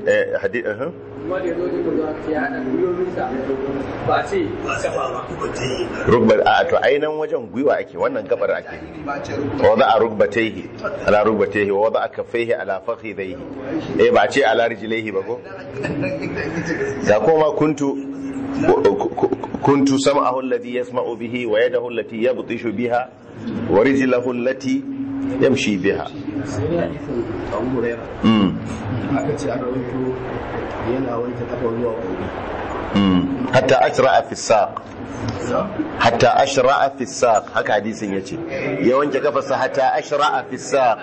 rukbar a to ainihin wajen gwiwa ake wannan gabar ake wadda a rukbataihi ala rukbataihi wadda a kafaihi ala fakhidaihi ba ce ala rijilaihi ba ko da kuma kuntu sam'ahu alladhi yasma'u bihi wa yadahu allati yabtishu biha wa rijluhu allati yamshi biha hatta ashra'a fi saq hatta ashra'a fi saq haka hadisin yace ya wanke kafarsa hatta ashra'a fi saq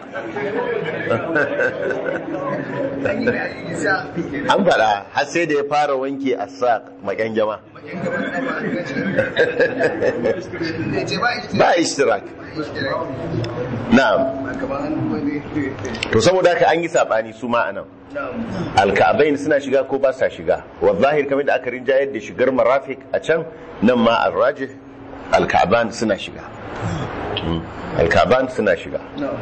an fada har sai da ya fara wanke as-saq makanjama ba ishtirak na'am to saboda haka an yi sabani su ma anan alka'abain suna shiga ko ba sa shiga wa zahir kamar da aka rinjayar da shigar marafiq a can nan ma arrajih alka'aban suna shiga alka'aban suna shiga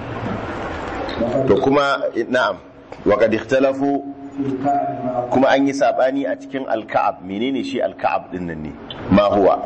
to kuma na'am wa qad ikhtalafu kuma an yi sabani a cikin alka'ab menene shi alka'ab din nan ne ma huwa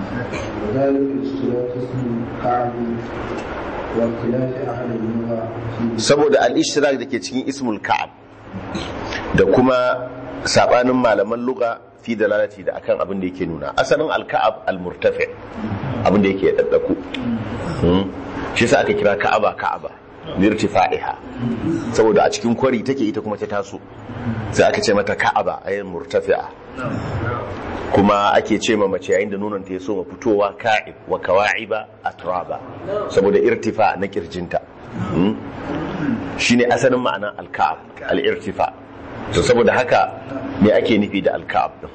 saboda al-ishtirak dake cikin ismul ka'ab da kuma sabanin malaman lugha fi dalalati da akan abin da yake nuna asalin al-ka'ab al-murtafi abin da yake daddaku shi yasa aka kira ka'aba lirtifa'iha saboda a cikin kwari take ita kuma ta taso sai aka ce mata ka'aba ayin murtafi'a kuma ake ce ma mace yayin da nonon ta ya so ma fitowa ka'ib wa kawa'iba atraba saboda irtifa na kirjinta shine asalin ma'anar al-ka'ab al-irtifa to saboda haka me ake nufi da al-ka'ab din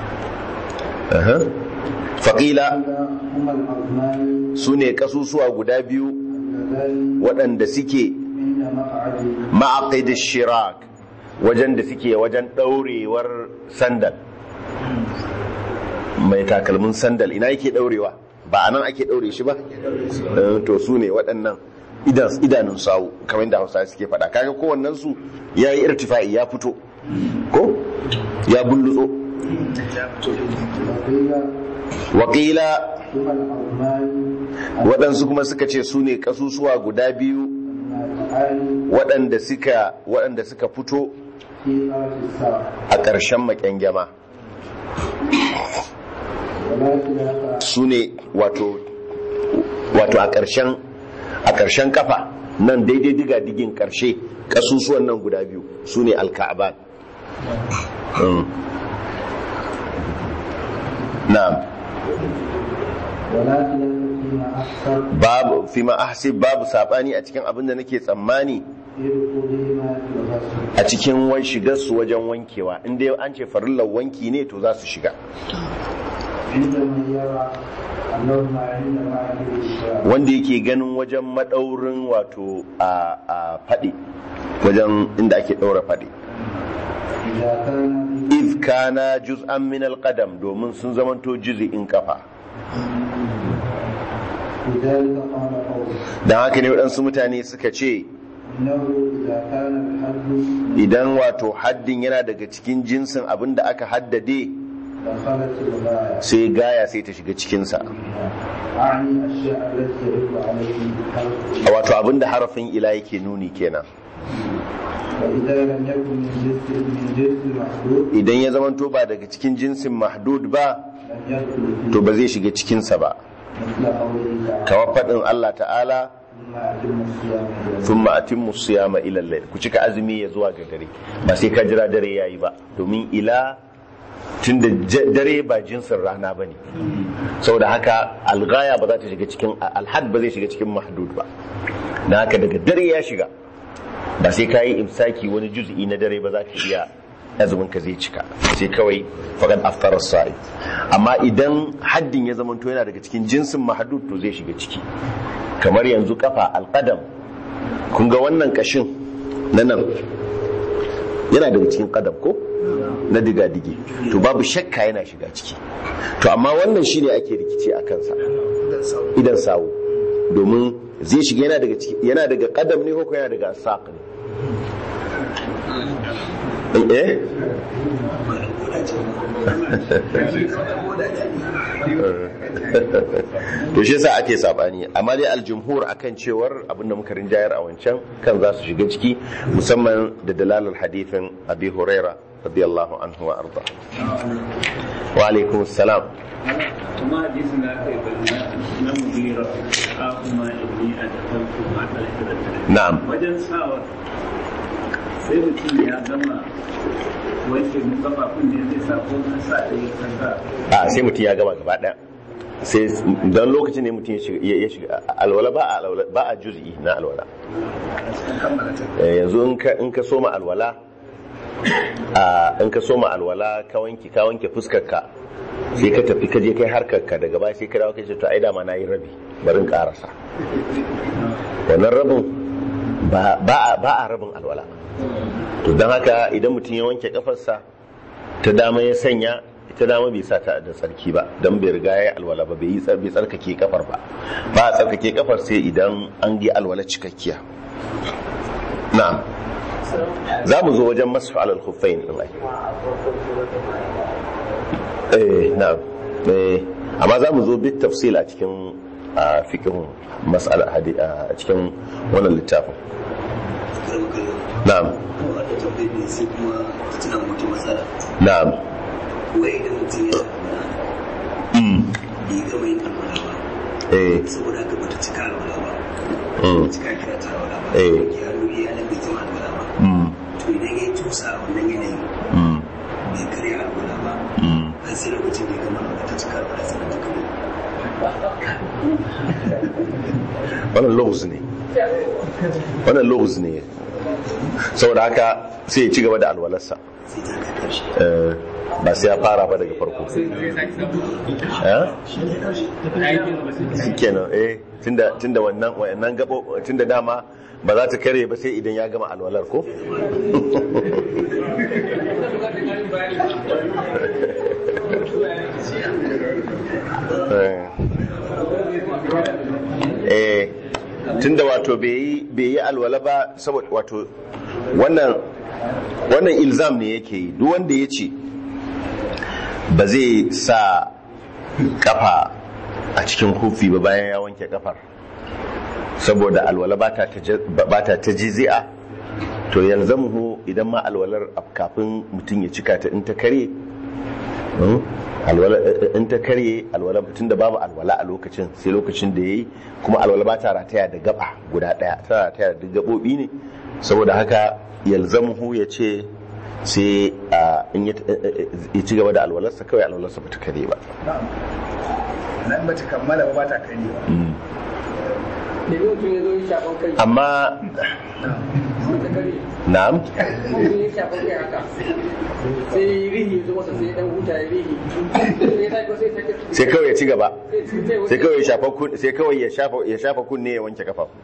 faqila sune kasusuwa guda biyu waɗanda suke ma'aqid shirak wajen da suke wajen daurewar sandal mai takalmin sandal ina yake daurewa ba anan ake daure shi ba to su ne waɗannan idanun sawu kamar da Hausa suke faɗa kaga kowannen su yayi irtifa'i ya fito ko ya bullutso waƙila waɗansu kuma suka ce su ne ƙasusuwa guda biyu waɗanda suka fito a ƙarshen maƙyangyama su ne wato a ƙarshen kafa nan daidai diga-digin ƙarshe ƙasusuwan nan guda biyu su ne alka'aban na'am babu fi ma ahsib babu sabani a cikin abin da nake tsammani a cikin shigar su wajen wankewa inda an ce farillar wanki ne to za su shiga wanda yake ganin wajen madaurin wato a faɗi wajen inda ake ɗaura faɗi if kana juz'an min alqadam domin sun zamanto juz'in kafa dan haka ne waɗansu mutane suka ce idan wato haddin yana daga cikin jinsin abin da aka haddade sai gaya sai ta shiga cikinsa wato abin da harafin ila yake nuni kenan idan ya zamanto ba daga cikin jinsin mahdud ba to ba zai shiga cikinsa ba kawai faɗin Allah ta'ala thumma atimmu siyama ila al-layl ku cika azumi ya zuwa ga dare ba sai ka jira dare yayi ba domin ila tunda dare ba jinsin rana bane saboda haka al-ghaya ba za ta shiga cikin al-hadd ba zai shiga cikin mahdud ba dan haka daga dare ya shiga ba sai ka yi imsaki wani juz'i na dare ba za ka iya azumin ka zai cika sai kawai faqad aftara as-sa'id amma idan haddin ya zamanto yana daga cikin jinsin mahdud to zai shiga ciki kamar yanzu kafa alqadam kun ga wannan kashin na nan yana daga cikin qadam ko na diga-dige to babu shakka yana shiga ciki to amma wannan shine ake rikici a kansa idan sawu domin zai shiga yana daga qadam ne ko yana daga saq ne to shi yasa ake sabani amma dai aljumhur akan cewar abinda muka rinjayar a wancan kan za su shiga ciki musamman da dalalar hadithin Abi Huraira radiyallahu anhu wa arda wa alaikum assalam kuma hadisin da aka yi na mudira kuma inni adkaltu ma al-hidrat na'am wajen sawa sai mutum ya gama wanke kafafun ne zai sa ko sa da sai mutum ya gama gaba daya sai don lokacin ne mutum ya shiga alwala ba a juz'i na alwala yanzu in ka soma alwala ka wanke fuskarka sai ka tafi ka je kai harkarka daga baya sai ka dawo kai ce to ai da ma nayi rabi barin karasa wannan rabin ba a rabin alwala to don haka idan mutum ya wanke kafarsa ta dama ya sanya ita dama bai sa ta da tsarki ba don bai riga ya alwala ba bai tsarkake kafar ba a tsarkake kafar sai idan an yi alwala cikakkiya na'am za mu zo wajen masu alal khuffain din na'am amma za mu zo bit tafsil a cikin fiqhun mas'ala a cikin wannan littafin na'am na'am wai da mutum ya bai gama yin alwala ba saboda haka bata cika alwala ba cika kira ta wala ba ya rubi ya labe ta wala ba to idan ya tusa wannan yanayi bai kare alwala ba har sai lokacin da ya gama ta cika wala sai ta kare wannan lugz ne saboda haka sai ya ci gaba da alwalarsa ba sai ya fara ba daga farko kenan tunda wannan gabo tunda dama ba za ta kare ba sai idan ya gama alwalar ko tunda wato bai yi alwala ba saboda wato wannan ilzam ne yake yi duk wanda ya ce ba zai sa kafa a cikin kufi ba bayan ya wanke kafar saboda alwala ba ta tajizi'a to yalzamuhu idan ma alwalar kafin mutum ya cika ta in ta kare alwala tunda babu alwala a lokacin sai lokacin da yayi kuma alwala ba ta rataya da gaba guda daya ta rataya da gabobi ne saboda haka yalzamuhu ya ce sai in ya ci gaba da alwalarsa kawai alwalarsa ba ta kare ba nan ba ta kammala ba ta kare ba amma na'am sai kawai ya ci gaba sai kawai ya shafa kunne ya wanke kafa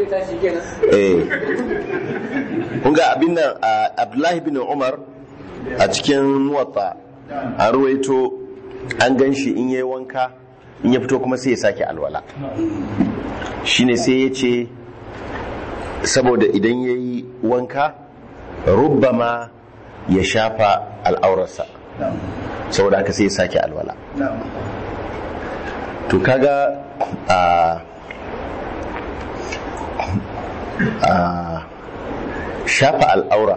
kun ga abin nan Abdullahi bin Umar a cikin Muwatta an ruwaito an gan shi in yayi wanka in ya fito kuma sai ya sake alwala shine sai ya ce saboda idan ya yi wanka rubbama ya shafa al'aurarsa saboda haka sai ya sake alwala to kaga shafa al'aura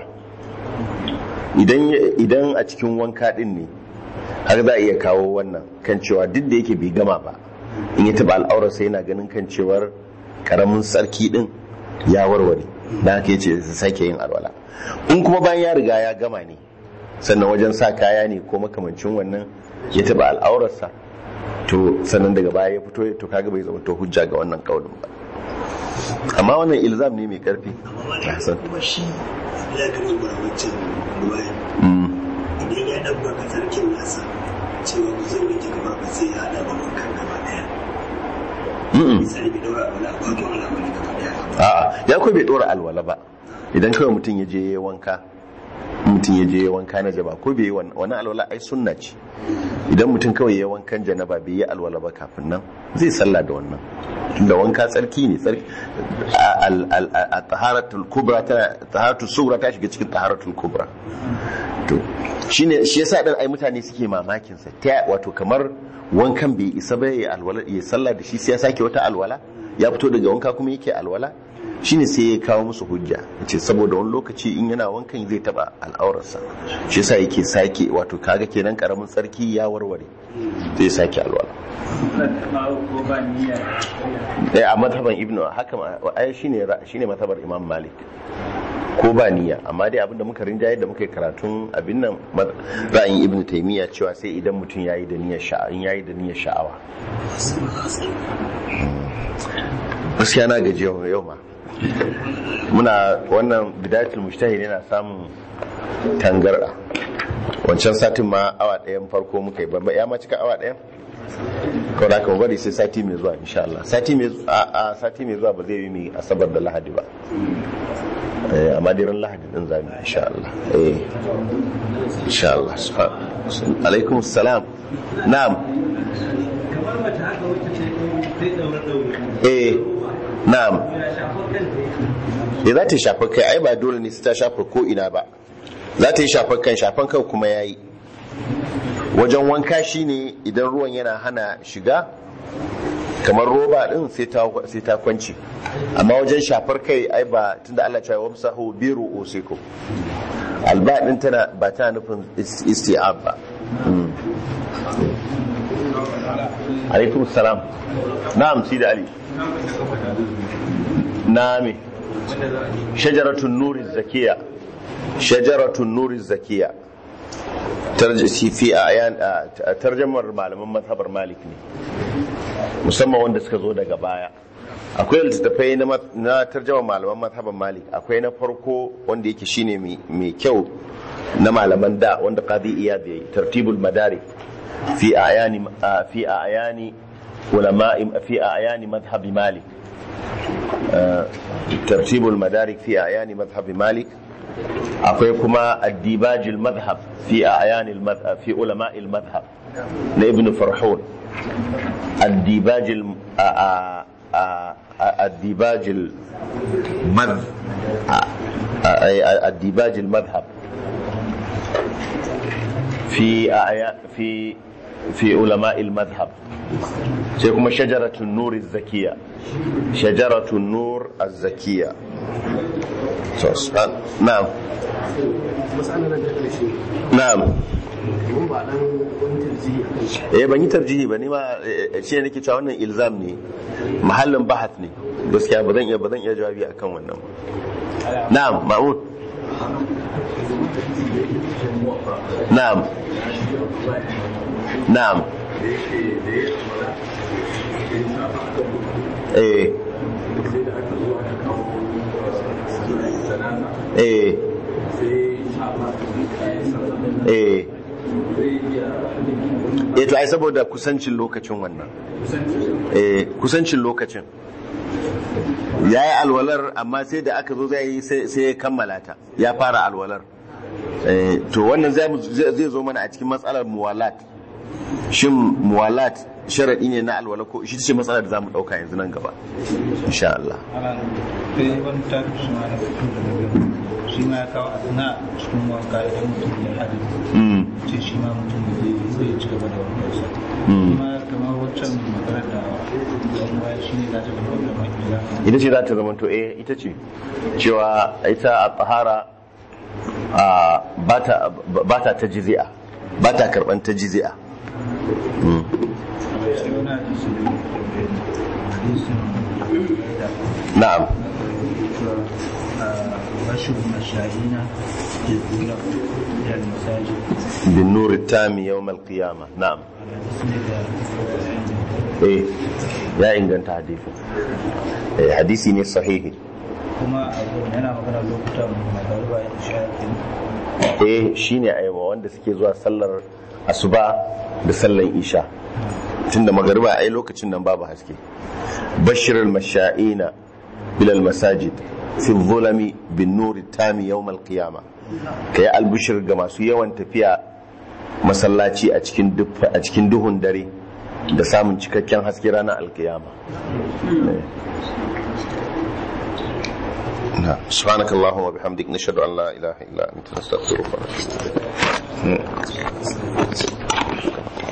idan a cikin wanka din ne har za a iya kawo wannan kan cewa duk da yake bai gama ba in ya taba al'aurarsa yana ganin kan cewar karamin sarki din ya warware da haka yace su sake yin alwala in kuma bayan ya riga ya gama ne sannan wajen sa kaya ne ko makamancin wannan ya taba al'aurarsa to sannan daga baya ya fito to kaga bai zama to hujja ga wannan kaulin ba amma wannan ilzam ne mai karfi Hassan kuma shi ya ga wancan ruwaya idan ya dauka ka sarkin nasa cewa ba zai rike gaba ba sai ya hada da wankan gaba daya misali bai daura alwala ba ko alwala gaba daya a'a ya ko bai dora alwala ba idan kawai mutum ya je wanka na jaba ko bai yi wani alwala ai sunna ce idan mutum kawai ya wankan janaba bai yi alwala ba kafin nan zai salla da wannan tunda wanka tsarki ne tsarki a taharatul kubra taharatul sughra ta shiga cikin taharatul kubra to shine shi yasa dan ai mutane suke mamakin sa ta wato kamar wankan bai isa ba ya alwala ya salla da shi sai ya sake wata alwala ya fito daga wanka kuma yake alwala shine sai ya kawo musu hujja yace saboda wani lokaci in yana wankan zai taba al'aurarsa shi yasa yake sake wato kaga kenan karamin tsarki ya warware zai sake alwala a madhaban ibnu haka ai shine madhabar imam malik ko ba niyya amma dai abinda muka rinjaye da muka yi karatun abin nan ra'ayin ibnu taymiya cewa sai idan mutum yayi da niyyar sha'awa gaskiya na gaji yau ma muna wannan bidayatul mujtahid yana samun tangarda wancan satin ma awa ɗayan farko muka yi ba ya ma cika awa ɗayan kawai da aka bari sai sati mai zuwa insha Allah sati mai zuwa ba zai yi mai asabar da lahadi ba amma dai ran lahadi din zamu insha Allah insha Allah alaikum assalam na'am na'am za ta shafa kai ai ba dole ne su ta shafa ko ina ba za ta yi shafan kai kuma yayi wajen wanka shine idan ruwan yana hana shiga kamar roba din sai ta kwanci amma wajen shafar kai ai ba tunda Allah ya ce wamsahu bi ru'usikum alba din tana ba ta nufin isti'ab ba alaikum salam na'am sidi ali nami shajaratun nuri zakiya shajaratun nuri zakiya tarjamar malaman mazhabar malik ne musamman wanda suka zo daga baya. Akwai littattafai na tarjamar malaman mazhabar malik. Akwai na farko wanda yake shine mai kyau na malaman da wanda qadi iyad yayi tartibul madarik fi ayani ulama fi ayani madhhab malik tartibul madarik fi ayani madhhab malik. akwai kuma ad-dibaj al-madhhab fi a'yan al-madhhab fi ulama al-madhhab na ibn farhun ad-dibaj ad-dibaj ad-dibaj al-madhhab في علماء المذهب. sai kuma shajaratun nur az-zakiya shajaratun nur az-zakiya. na'am na'am ban yi tarjihi ba ne ma shi ne nake cewa wannan ilzam ne mahallin bahath ne gaskiya ba zan iya jawabi akan wannan. na'am ma'mun na'am na'am to ai saboda kusancin lokacin wannan kusancin lokacin ya yi alwalar amma sai da aka zo zai ya kammala ta ya fara alwalar. To wannan zai zo mana a cikin matsalar muwalat. Shin muwalat sharaɗi ne na alwala ko shi ce matsalar da za mu ɗauka yanzu nan gaba insha Allah. shi ma ya kawo azna cikin wanka idan mutum ya haɗu ce shi ma mutum zai ci gaba da wankansa kuma kamar waccan magana da yan waya shi ne za ta zama da mafiya ita ce za ta zama to ita ce cewa ita a tsahara ba ta ta jizi'a ba ta karɓar ta jizi'a. na'am بشر المشاهين يذكرون إلى المساجد بالنور التام يوم القيامة. نعم يا إنجنت حديثه حديثي صحيح كما أنا magana lokutan magariba ya isha shine aiwa wanda suke zuwa sallar asuba da sallar isha tunda magariba ai lokacin nan babu haske. bashirul mashaina ila masajid fi zulami bin nuri tami yawmal qiyama kai albishir ga masu yawan tafiya masallaci a cikin duhun dare da samun cikakken haske ranar alkiyama. subhanakallahumma wa bihamdik nashhadu an la ilaha illa anta nastaghfiruka wa natubu